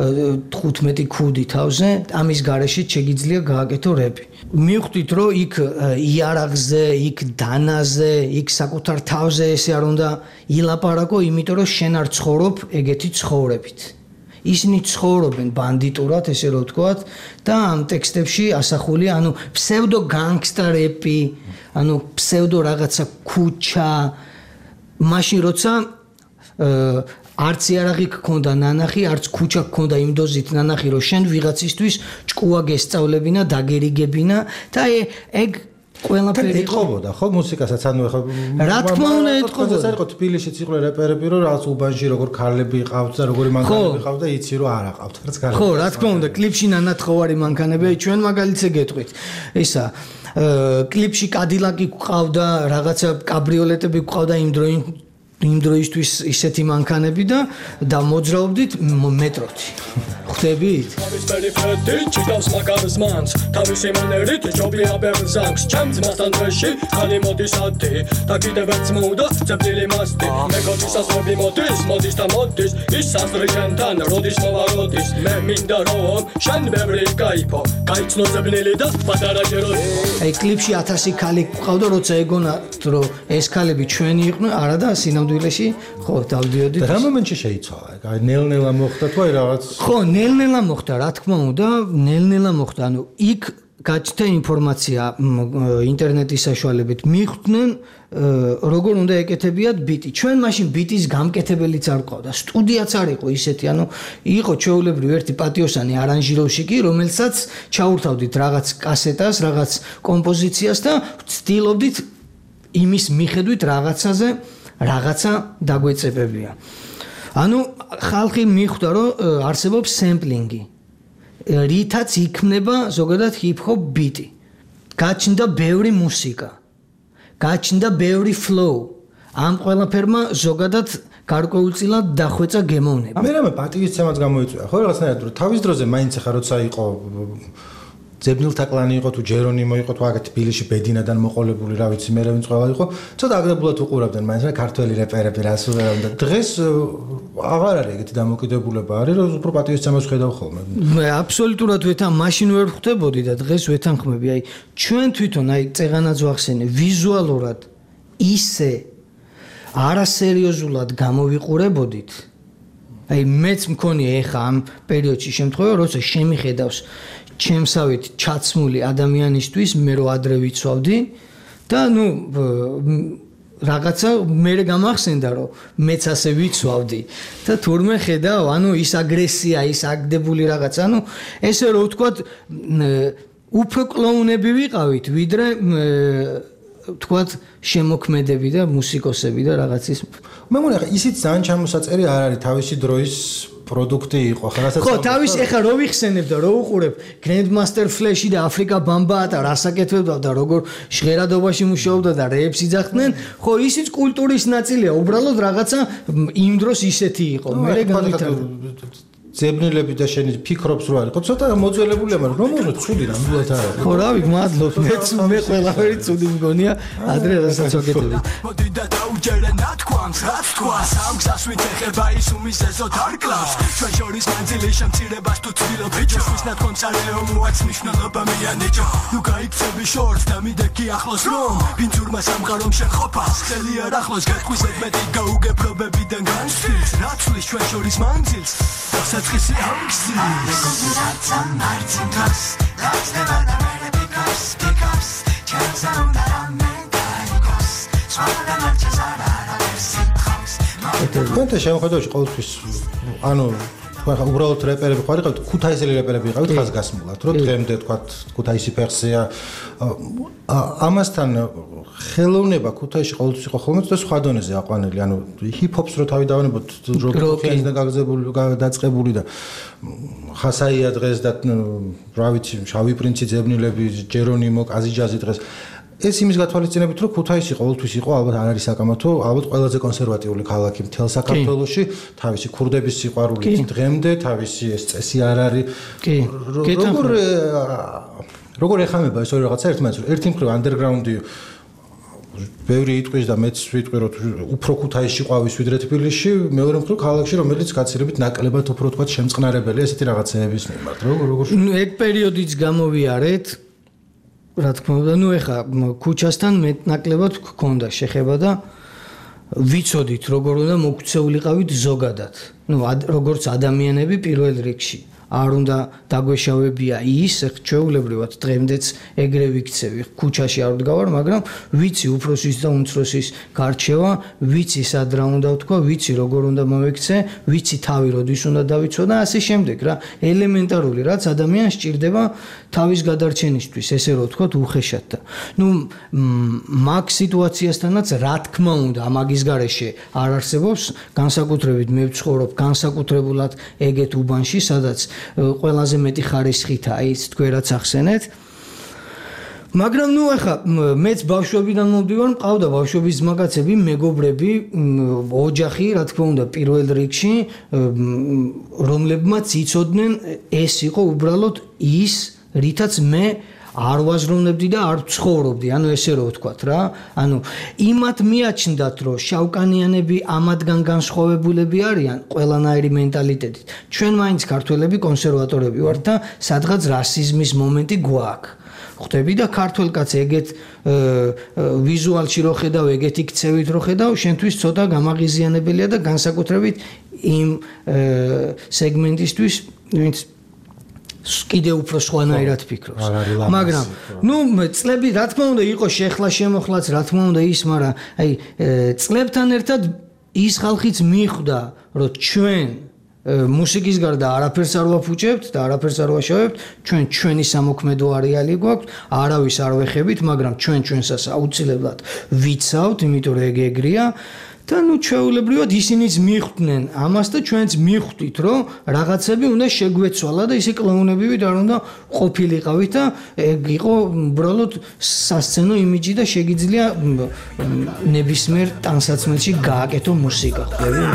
15 ქუდი თავზე, ამის გარეშე შეგიძლია გააკეთო რეპი. მივხვდით, რომ იქ იარაღზე, იქ დანაზე, იქ საკუთარ თავზე ესე არ უნდა ილაპარაკო, იმიტომ რომ შენ არ ცხოვრობ ეგეთი ცხოვრებით. ისინი ცხოვრობენ ბანდიტურად, ესე რომ ვთქვათ, და ამ ტექსტებში ასახულია, ანუ ფსევდო განგსტა რეპი, ანუ ფსევდო რაღაცა ქუჩა, მაშინ როცა არც იარაღი გქონდა ნანახი, არც ქუჩა გქონდა იმ დოზით ნანახი, რომ შენ ვიღაცისთვის ჭკუა გესწავლებინა, დაგერიგებინა და ეგ ყველაფერი ეთყობოდა, ხო, მუსიკასაც, ანუ ეხლა რა თქმა უნდა ეთყობოდა. იყო თბილისშიც იყო რეპერები, რომ რაღაც უბანში როგორ ქალები ყავთ და როგორი მანქანები ყავთ და იცი რომ არ აყავთ, რაც კარგი. ხო, რა თქმა უნდა, კლიპში ნანათხოვარი მანქანები, ჩვენ მაგალითზე გეტყვით. ისა კლიპში კადილაკი ყავდა, რაღაცა კაბრიოლეტები ყავდა იმ დროისთვის ისეთი მანქანები და მოძრაობდით მეტროთი. ხვდებით? თავის პერიფეტი ჭიდავს მაგარს მანს, თავისი მანერით ჯობია ბერზანს, ჩემს მასთან დღეში ხალი მოდის ათი და კიდევ ერთს მოუდა ძებნილი მასტი. მეგონის ასრები მოდის და მოდის, ის ასრი შენთან როდის მოვაროდის, მე მინდა რომ შენ ბევრი გაიფო, გაიცნო ძებნილი და პატარა ჯეროს. აი კლიპში 1000 ქალი ყავდა, როცა ეგონათ რომ ეს ქალები ჩვენი იყვნენ, არა და სინამდვილეში ხო დავდიოდით. რა მომენტში შეიცვალა? აი ნელ-ნელა მოხდა თუ აი რაღაც ხო ნელ-ნელა მოხდა, რა თქმა უნდა, ნელ-ნელა მოხდა. ანუ იქ გაჩნდა ინფორმაცია ინტერნეტის საშუალებით, მიხვდნენ როგორ უნდა ეკეთებიათ ბიტი. ჩვენ მაშინ ბიტის გამკეთებელიც არ ყავდა, სტუდიაც არ იყო ისეთი, ანუ იყო ჩვეულებრივ ერთი პატიოსანი არანჟიროვშიკი, რომელსაც ჩაურთავდით რაღაც კასეტას, რაღაც კომპოზიციას და ვცდილობდით იმის მიხედვით რაღაცაზე რაღაცა დაგვეწებებია. ანუ ხალხი მიხვდა, რომ არსებობს სემპლინგი, რითაც იქმნება ზოგადად ჰიპ-ჰოპ ბიტი. გაჩნდა ბევრი მუსიკა, გაჩნდა ბევრი flow. ამ ყველაფერმა ზოგადად გარკვეულწილად დახვეწა გემოვნები. მე რამე პატივისცემაც გამოიწვია, ხო რაღაცნაირად, რომ თავის დროზე მაინც ახლა როცა იყო ძებნილთა კლანი იყო თუ ჯერონიმო იყო თუ აგეთ თბილისში ბედინადან მოყოლებული, რა ვიცი, მე რა ვინც ყველა იყო, ცოტა აგრებულად უყურებდნენ მაინც რა ქართველი რეპერები რას უნდა. დღეს აღარ არის ეგეთი დამოკიდებულება, არის რომ უფრო პატივისცემას ხედავ ხოლმე. მე აბსოლუტურად მაშინ ვერ ხვდებოდი და დღეს ვეთანხმები. აი ჩვენ თვითონ აი წეღანაც ვახსენე, ვიზუალურად ისე არასერიოზულად გამოვიყურებოდით. აი მეც მქონია ეხა ამ პერიოდში შემთხვევა, როცა შემიხედავს ჩემსავით ჩაცმული ადამიანისთვის მე რო ადრე ვიცვავდი და ნუ რაღაცა მე გამახსენდა რომ მეც ასე ვიცვავდი და თურმე ხედავ ანუ ის აგრესია ის აგდებული რაღაცა ანუ ესე რო ვთქვათ უფრო კლოუნები ვიყავით ვიდრე ვთქვათ შემოქმედები და მუსიკოსები და რაღაცის მე მგონი ახლა ისიც ძალიან ჩამოსაწერი არ არის თავისი დროის პროდუქტი იყო ხა რასაც ხო თავის ეხა რო ვიხსენებ და რო უყურებ Grandmaster Flash-ი და Afrika Bamba და რასაკეთებდა და როგორ ჟღერადობაში მუშაობდა და რეებს იძახდნენ ხო ისიც კულტურის ნაწილია უბრალოდ რაღაცა იმ დროს ისეთი იყო მე განვითარდა ძებნილები და შენი ფიქრობს რო არის ხო ცოტა მოძველებულია მაგრამ რომ უნდა ცუდი ნამდვილად არ არის ხო რავი მადლობ მე ყველაფერი ცუდი მგონია ადრე რასაც ვაკეთებდი მოდი და დაუჯერე ნათქვამს რაც თქვა სამგზას ვიტეხება ის უმისესო დარკლავს ჩვენ შორის მანძილი შემცირებას თუ ცდილობ ბიჭოს ვის ნათქვამს არეო მოაც მნიშვნელობა მიანეჯო ნუ გაიქცევი შორს და მიდექი ახლოს რომ ბინძურმა სამყარომ შეყოფას ხელი არ ახლოს გეტყვის ედმეტი გაუგებრობებიდან განსწრის რაც ვის ჩვენ შორის მანძილს Satsqisi hangisi Mekuzurats amartin kas Lats devana mere pikas Chansa undaram mentarikos Swada marchas arara versit khams Კონტე შემოხედავში ყოველთვის ანუ თქვენ ხა უბრალოდ რეპერები ხარიყავთ, ქუთაისელი რეპერები იყავით ხაზგასმულად, რომ დღემდე თქვა ქუთაისი ფეხსია. ამასთან ხელოვნება ქუთაისში ყოველთვის იყო ხოლმე და სხვა დონეზე აყვანილი, ანუ ჰიპ-ჰოპს რო თავი დავანებოთ, როკი და გაგზებული დაწყებული და ხასაია დღეს და რა ვიცი, შავი პრინცი ძებნილები, ჯერონიმო, კაზიჯაზი დღეს ეს იმის გათვალისწინებით, რომ ქუთაისი ყოველთვის იყო, ალბათ არ არის საკამათო, ალბათ ყველაზე კონსერვატიული ქალაქი მთელ საქართველოში, თავისი ქურდების სიყვარულით დღემდე, თავისი ეს წესი არ არის. როგორ ეხამება ეს ორი რაღაცა ერთმანეთს, ერთი მხრივ ანდერგრაუნდი ბევრი იტყვის და მეც ვიტყვი, რომ უფრო ქუთაისში ყვავის ვიდრე თბილისში, მეორე მხრივ ქალაქში, რომელიც გაცილებით ნაკლებად უფრო თქვა შემწყნარებელია ესეთი რაღაცეების მიმართ. როგორ ეგ პერიოდიც გამოვიარეთ. რა თქმა უნდა, ეხა ქუჩასთან მეტნაკლებად გქონდა შეხება და ვიცოდით, როგორ უნდა მოქცეულიყავით ზოგადად. როგორც ადამიანები პირველ რიგში. არ უნდა დაგვეშავებია ის, ჩვეულებრივად დღემდეც ეგრე ვიქცევი. ქუჩაში არ ვდგავარ, მაგრამ ვიცი უფროსის და უმცროსის გარჩევა, ვიცი სად რა უნდა ვთქვა, ვიცი როგორ უნდა მოვექცე, ვიცი თავი როდის უნდა დავიცვა და ასე შემდეგ რა. ელემენტარული რაც ადამიანს სჭირდება თავის გადარჩენისთვის, ესე რომ ვთქვა უხეშად და. მაგ სიტუაციასთანაც რა თქმა უნდა, ამაგის გარეშე არ არსებობს, განსაკუთრებით მე ვცხოვრობ განსაკუთრებულად ეგეთ უბანში, სადაც ყველაზე მეტი ხარისხითა ის თქვენ რაც ახსენეთ. მაგრამ ეხა მეც ბავშვობიდან მომდივარ, მყავდა ბავშვობის ძმაკაცები, მეგობრები, ოჯახი, რა თქმა უნდა, პირველ რიგში, რომლებმაც იცოდნენ ეს იყო უბრალოდ ის, რითაც მე არ ვაზროვნებდი და არ ვცხოვრობდი, ანუ ესე რომ ვთქვათ რა. ანუ იმათ მიაჩნდათ, რომ შავკანიანები ამათგან განსხვავებულები არიან ყველანაირი მენტალიტეტით. ჩვენ მაინც ქართველები კონსერვატორები ვართ და სადღაც რასიზმის მომენტი გვაქვს. ხვდები და ქართველ კაცს ეგეთ ვიზუალში რო ხედავ, ეგეთი ქცევით რო ხედავ, შენთვის ცოტა გამაღიზიანებელია და განსაკუთრებით იმ სეგმენტისთვის, ვინც კიდე უფრო სხვანაირად ფიქრობს. მაგრამ წლები რა თქმა უნდა იყო შეხლა შემოხლაც, რა თქმა უნდა ის, მაგრამ აი წლებთან ერთად ის ხალხიც მიხვდა, რომ ჩვენ მუსიკის გარდა არაფერს არ ვაფუჭებთ და არაფერს არ ვაშავებთ, ჩვენ ჩვენი სამოქმედო არეალი გვაქვს, არავის არ ვეხებით, მაგრამ ჩვენ ჩვენსას აუცილებლად ვიცავთ, იმიტომ რომ ეგ ეგრეა. და ჩვეულებრივად ისინიც მიხვდნენ ამას და ჩვენც მიხვდით, რომ რაღაცები უნდა შეგვეცვალა და ისე კლოუნები არ უნდა ყოფილიყავით და ეგ იყო უბრალოდ სასცენო იმიჯი და შეგიძლია ნებისმიერ ტანსაცმელში გააკეთო მუსიკა, ხვდები?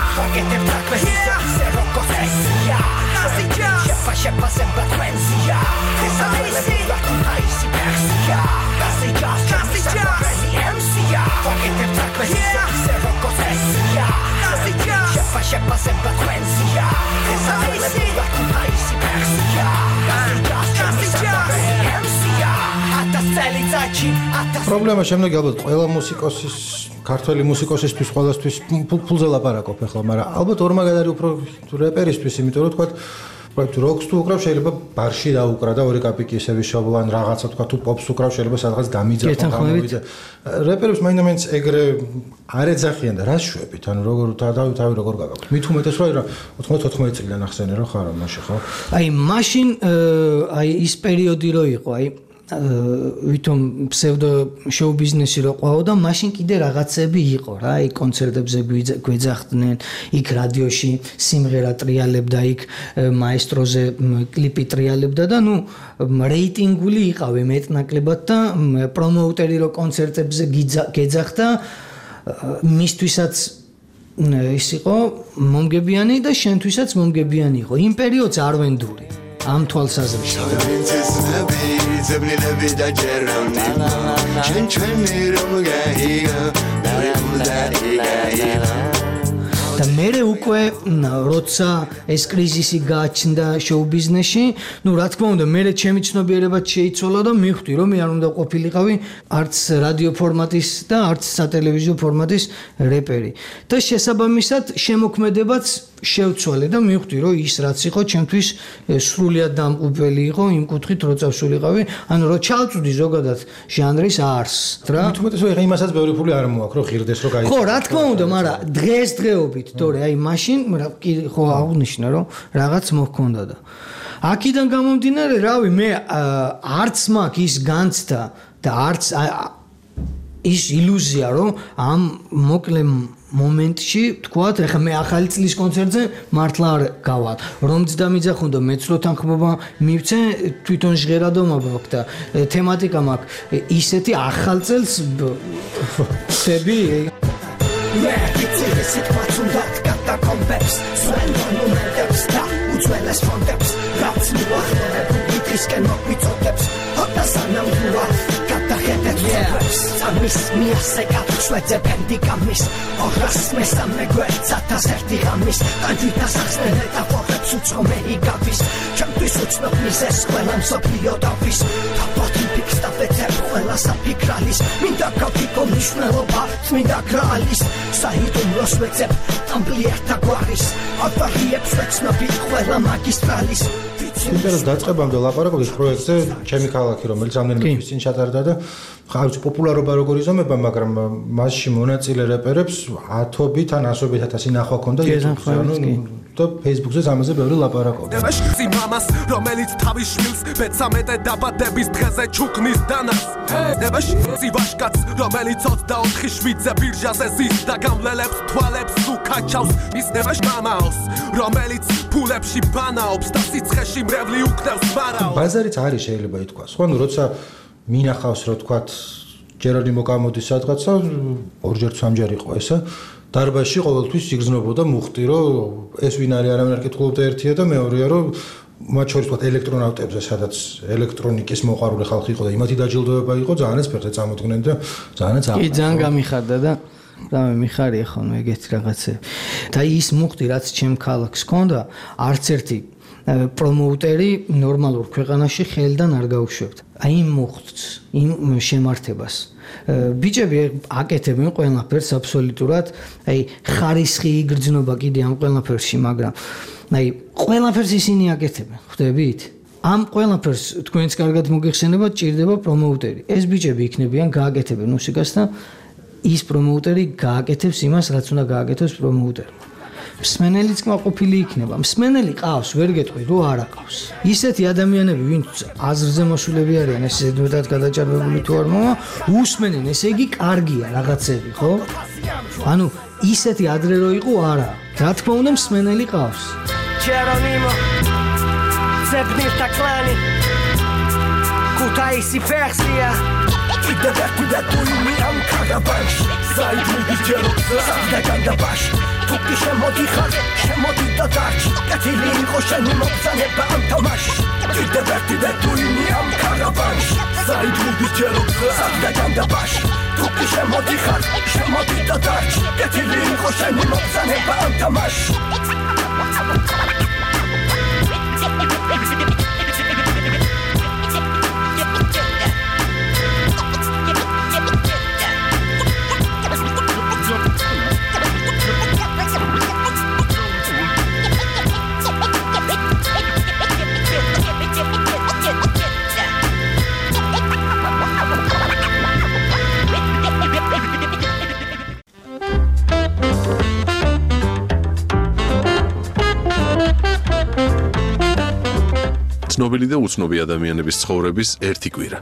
პრობლემა შემდეგი ალბათ ყველა მუსიკოსის, ქართველი მუსიკოსისთვის ყველასთვის ფულზე ლაპარაკობ ახლა, მაგრამ ალბათ ორმაგად არის უფრო რეპერისთვის, იმიტომ რომ თქვა როკს თუ უკრავ შეიძლება ბარში დაუკრა და 2 კაპიკი ისე ვიშობლო ან რაღაცა თქვა თუ პოპს უკრავ შეიძლება სადღაც დამიძახო გამოვიდა. რეპერებს მაინც ეგრე არ ეძახიან და რას შვებით, ანუ როგორ თავი როგორ გაგაქვთ. მით უმეტეს რა 94 წლიდან ახსენე რა ხარ მაშინ ხო? აი მაშინ აი ის პერიოდი რო იყო, აი ვითომ ფსევდო შოუ ბიზნესი რო ყვაო და მაშინ კიდე რაღაცები იყო რა, აი კონცერტებზე გვეძახდნენ, იქ რადიოში სიმღერა ტრიალებდა, იქ მაესტროზე კლიპი ტრიალებდა და რეიტინგული იყავი მეტნაკლებად და პრომოუტერი რო კონცერტებზე გეძახდა, მისთვისაც ის იყო მომგებიანი და შენთვისაც მომგებიანი იყო. იმ პერიოდს არ ვენდური. ამ თვალსაზრისით. ძებნილები და ჯერონიმო ჩვენ რომ გაიგო და მერე უკვე როცა ეს კრიზისი გააჩნდა შოუ ბიზნესში, რა თქმა უნდა, მერე ჩემი ცნობიერებაც შეიცვალა და მივხვდი, რომ მე არ უნდა ყოფილიყავი არც რადიო ფორმატის და არც სატელევიზიო ფორმატის რეპერი. და შესაბამისად შემოქმედებაც შევცვალე და მივხვდი რომ ის რაც იყო ჩემთვის სრულიად დამყუპელი იყო იმ კუთხით რო წავსულიყავი ანუ რო ჩავწვდი ზოგადად ჟანრის არსს რა თუმცა ეხა იმასაც ბევრი ფული არ მოაქვს რომ ღირდეს რომ გაიგო ხო რა თქმა უნდა მაგრამ დღესდღეობით თორე აი მაშინ ხო აღნიშნა რომ რაღაც მოჰქონდა და აქედან გამომდინარე რავი მე არც მაქვს ის განცდა და არც ის ილუზია რომ ამ მოკლე მომენტში თქვათ ეხლა მე ახალი წლის კონცერტზე მართლა არ გავალ რომ ძდამიძახუნდა მეც რო თანხმობა მივცე თვითონ ჟღერადობა მაქვს და თემატიკა მაქვს ისეთი ახალ წელს ხები მე კიცილი სიტყვაც უნდა კატაკომბებს სვენდონ მომენტებს და უძველეს ფონდებს რაც მივახერებ უთისკენ მოგვიწოდებს ხოდა სანამდვილა გადახედებს ამის მიასე გაჩვეძე პენდიკამის ორას მესამე გვერდსათას ერთი ღამის ტანჯვითას ახსნელე და ფორებს უცხომე იგავის ჩემთვის უცნობ მიზეს ყველა მსოფლიო დავის თაფათი ფიქს და ვეცებ ყველა საფიქრალის მინდა გავიგო მნიშვნელობა წმინდა გრაალის საიდუმლოს ვეცებ ამპლიერთა გვარის ავარიებს ვეცნობი ყველა მაგისტრალის ინტერეს დაწყებამდე ლაპარაკობთ პროექტზე ჩემი ქალაქი რომელიც ამდენიმე თვის წინ ჩატარდა და ხარც პოპულარობა როგორ იზომება მაგრამ მასში მონაწილე რეპერებს ათობით ან ასობით ათასი ნახვა ქონდა YouTube-ზე და Facebook-ზე ამაზე ბევრი ლაპარაკობდა ნებაში მამას რომელიც თავის შვილს მე-13 დაბადების დღეზე ჩუქნის დანას ნებაში ვაშკაც რომელიც 24/7-ზე ბირჟაზე ზის და გამლელებს თვალებს უკაჩავს მის ნებაში მამაოს რომელიც ფულებში ბანაობს და სიცხეში მრევლი უკდევს მარაოს ბაზარიც არის შეიძლება ითქვას ხო ანუ როცა მინახავს რო თქვათ ჯერონიმო გამოდის სადღაცა ორჯერ სამჯერ იყო ესა დარბაზში ყოველთვის სიგრძნობოდა მუხტი რომ ეს ვინ არის არამედ კითხულობდა ერთია და მეორეა რომ მათ შორის თქვათ ელექტრონავტებზე სადაც ელექტრონიკის მოყვარული ხალხი იყო და იმათი დაჯილდოება იყო ძალიან სპექტრზე წამოდგნენ და ძალიან კი ძალიან გამიხარდა და რამე მიხარია ხოლმე ეგეთი რაღაცები და ის მუხტი რაც ჩემ ქალაქს ჰქონდა არც ერთი პრომოუტერი ნორმალურ ქვეყანაში ხელიდან არ გაუშვებდა აი იმ მუხტს იმ შემართებას ბიჭები აკეთებენ ყველაფერს აბსოლუტურად აი ხარისხი იგრძნობა კიდე ამ ყველაფერში მაგრამ აი ყველაფერს ისინი აკეთებენ ხვდებით ამ ყველაფერს თქვენც კარგად მოგიხსენებათ ჭირდება პრომოუტერი ეს ბიჭები იქნებიან გააკეთებენ მუსიკას და ის პრომოუტერი გააკეთებს იმას რაც უნდა გააკეთოს პრომოუტერმა მსმენელიც კმაყოფილი იქნება. მსმენელი ყავს, ვერ გეტყვი, რო არ აყავს. ისეთი ადამიანები, ვინც აზრზე მოსულები არიან, ეს ზედმეტად გადაჭარბებული თუ არ მოვა, უსმენენ, ესე იგი კარგია რაღაცები, ხო? ანუ ისეთი ადრე რო იყო, არა. რა თქმა უნდა, მსმენელი ყავს. ჯერონიმო ზებნილთა კლანი ქუთაისი ფერსია კიდევ ერთი და თუიმი ამ კარაბანში საიდუმლო ჯეროქსა და განდაბაში თუკი შემოდიხარ, შემოდი და დარჩი კეთილი იყო შენი მოგზანება ამ თამაში კიდევ ერთი და თუიმი ამ კარაბანში საიდუმლო ჯეროქსა და განდაბაში თუკი შემოდიხარ, შემოდი და დარჩი კეთილი იყო შენი მოგზანება ამ თამაში ცნობილი და უცნობი ადამიანების ცხოვრების ერთი კვირა.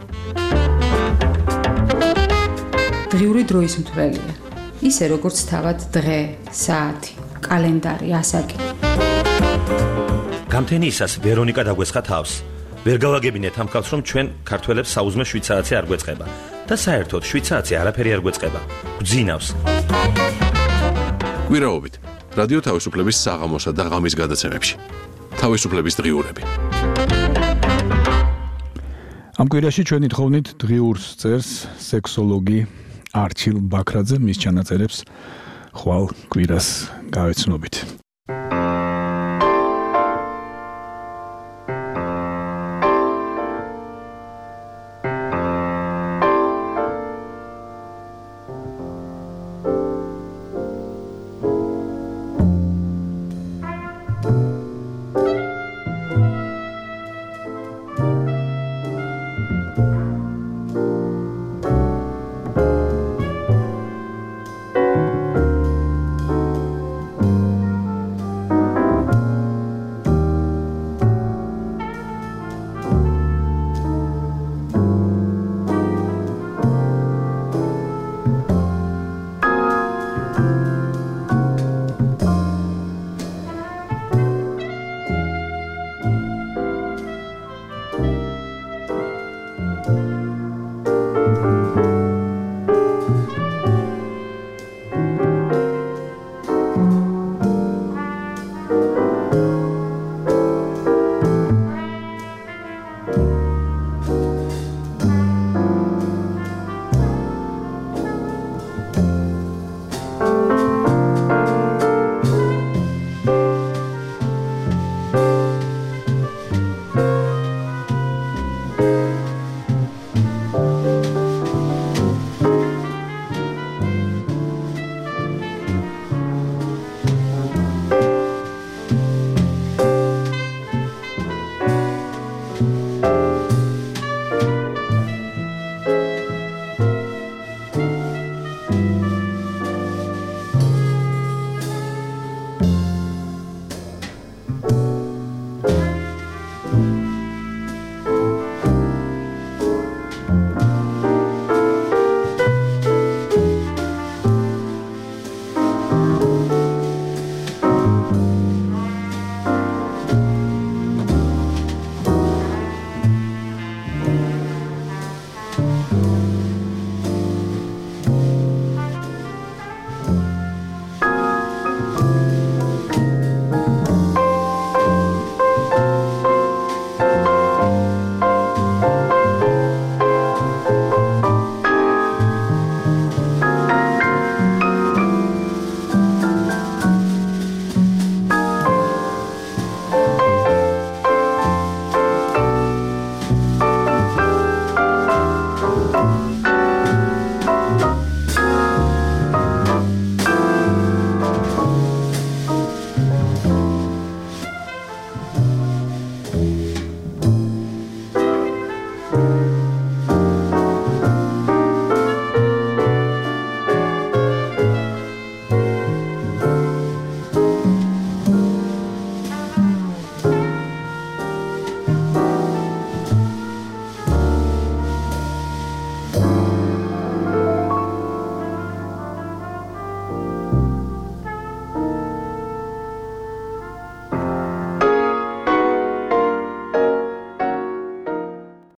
დღიური დროის მთვრელია. ისე როგორც თავად დღე, საათი, კალენდარი, ასაკი. გამთენიისას ვერონიკა დაგვესხა თავს. ვერ გავაგებინეთ ამ ხალხს, რომ ჩვენ ქართველებს საუზმე 7 საათი არ გვეწყება და საერთოდ 7 საათი არაფერი არ გვეწყება. გვძინავს. კვირაობით რადიო თავისუფლების საღამოსა და ღამის გადაცემებში. თავისუფლების დღიურები. ამ კვირაში ჩვენი თხოვნით დღიურს წერს სექსოლოგი არჩილ ბაქრაძე მის ჩანაწერებს ხვალ კვირას გავეცნობით.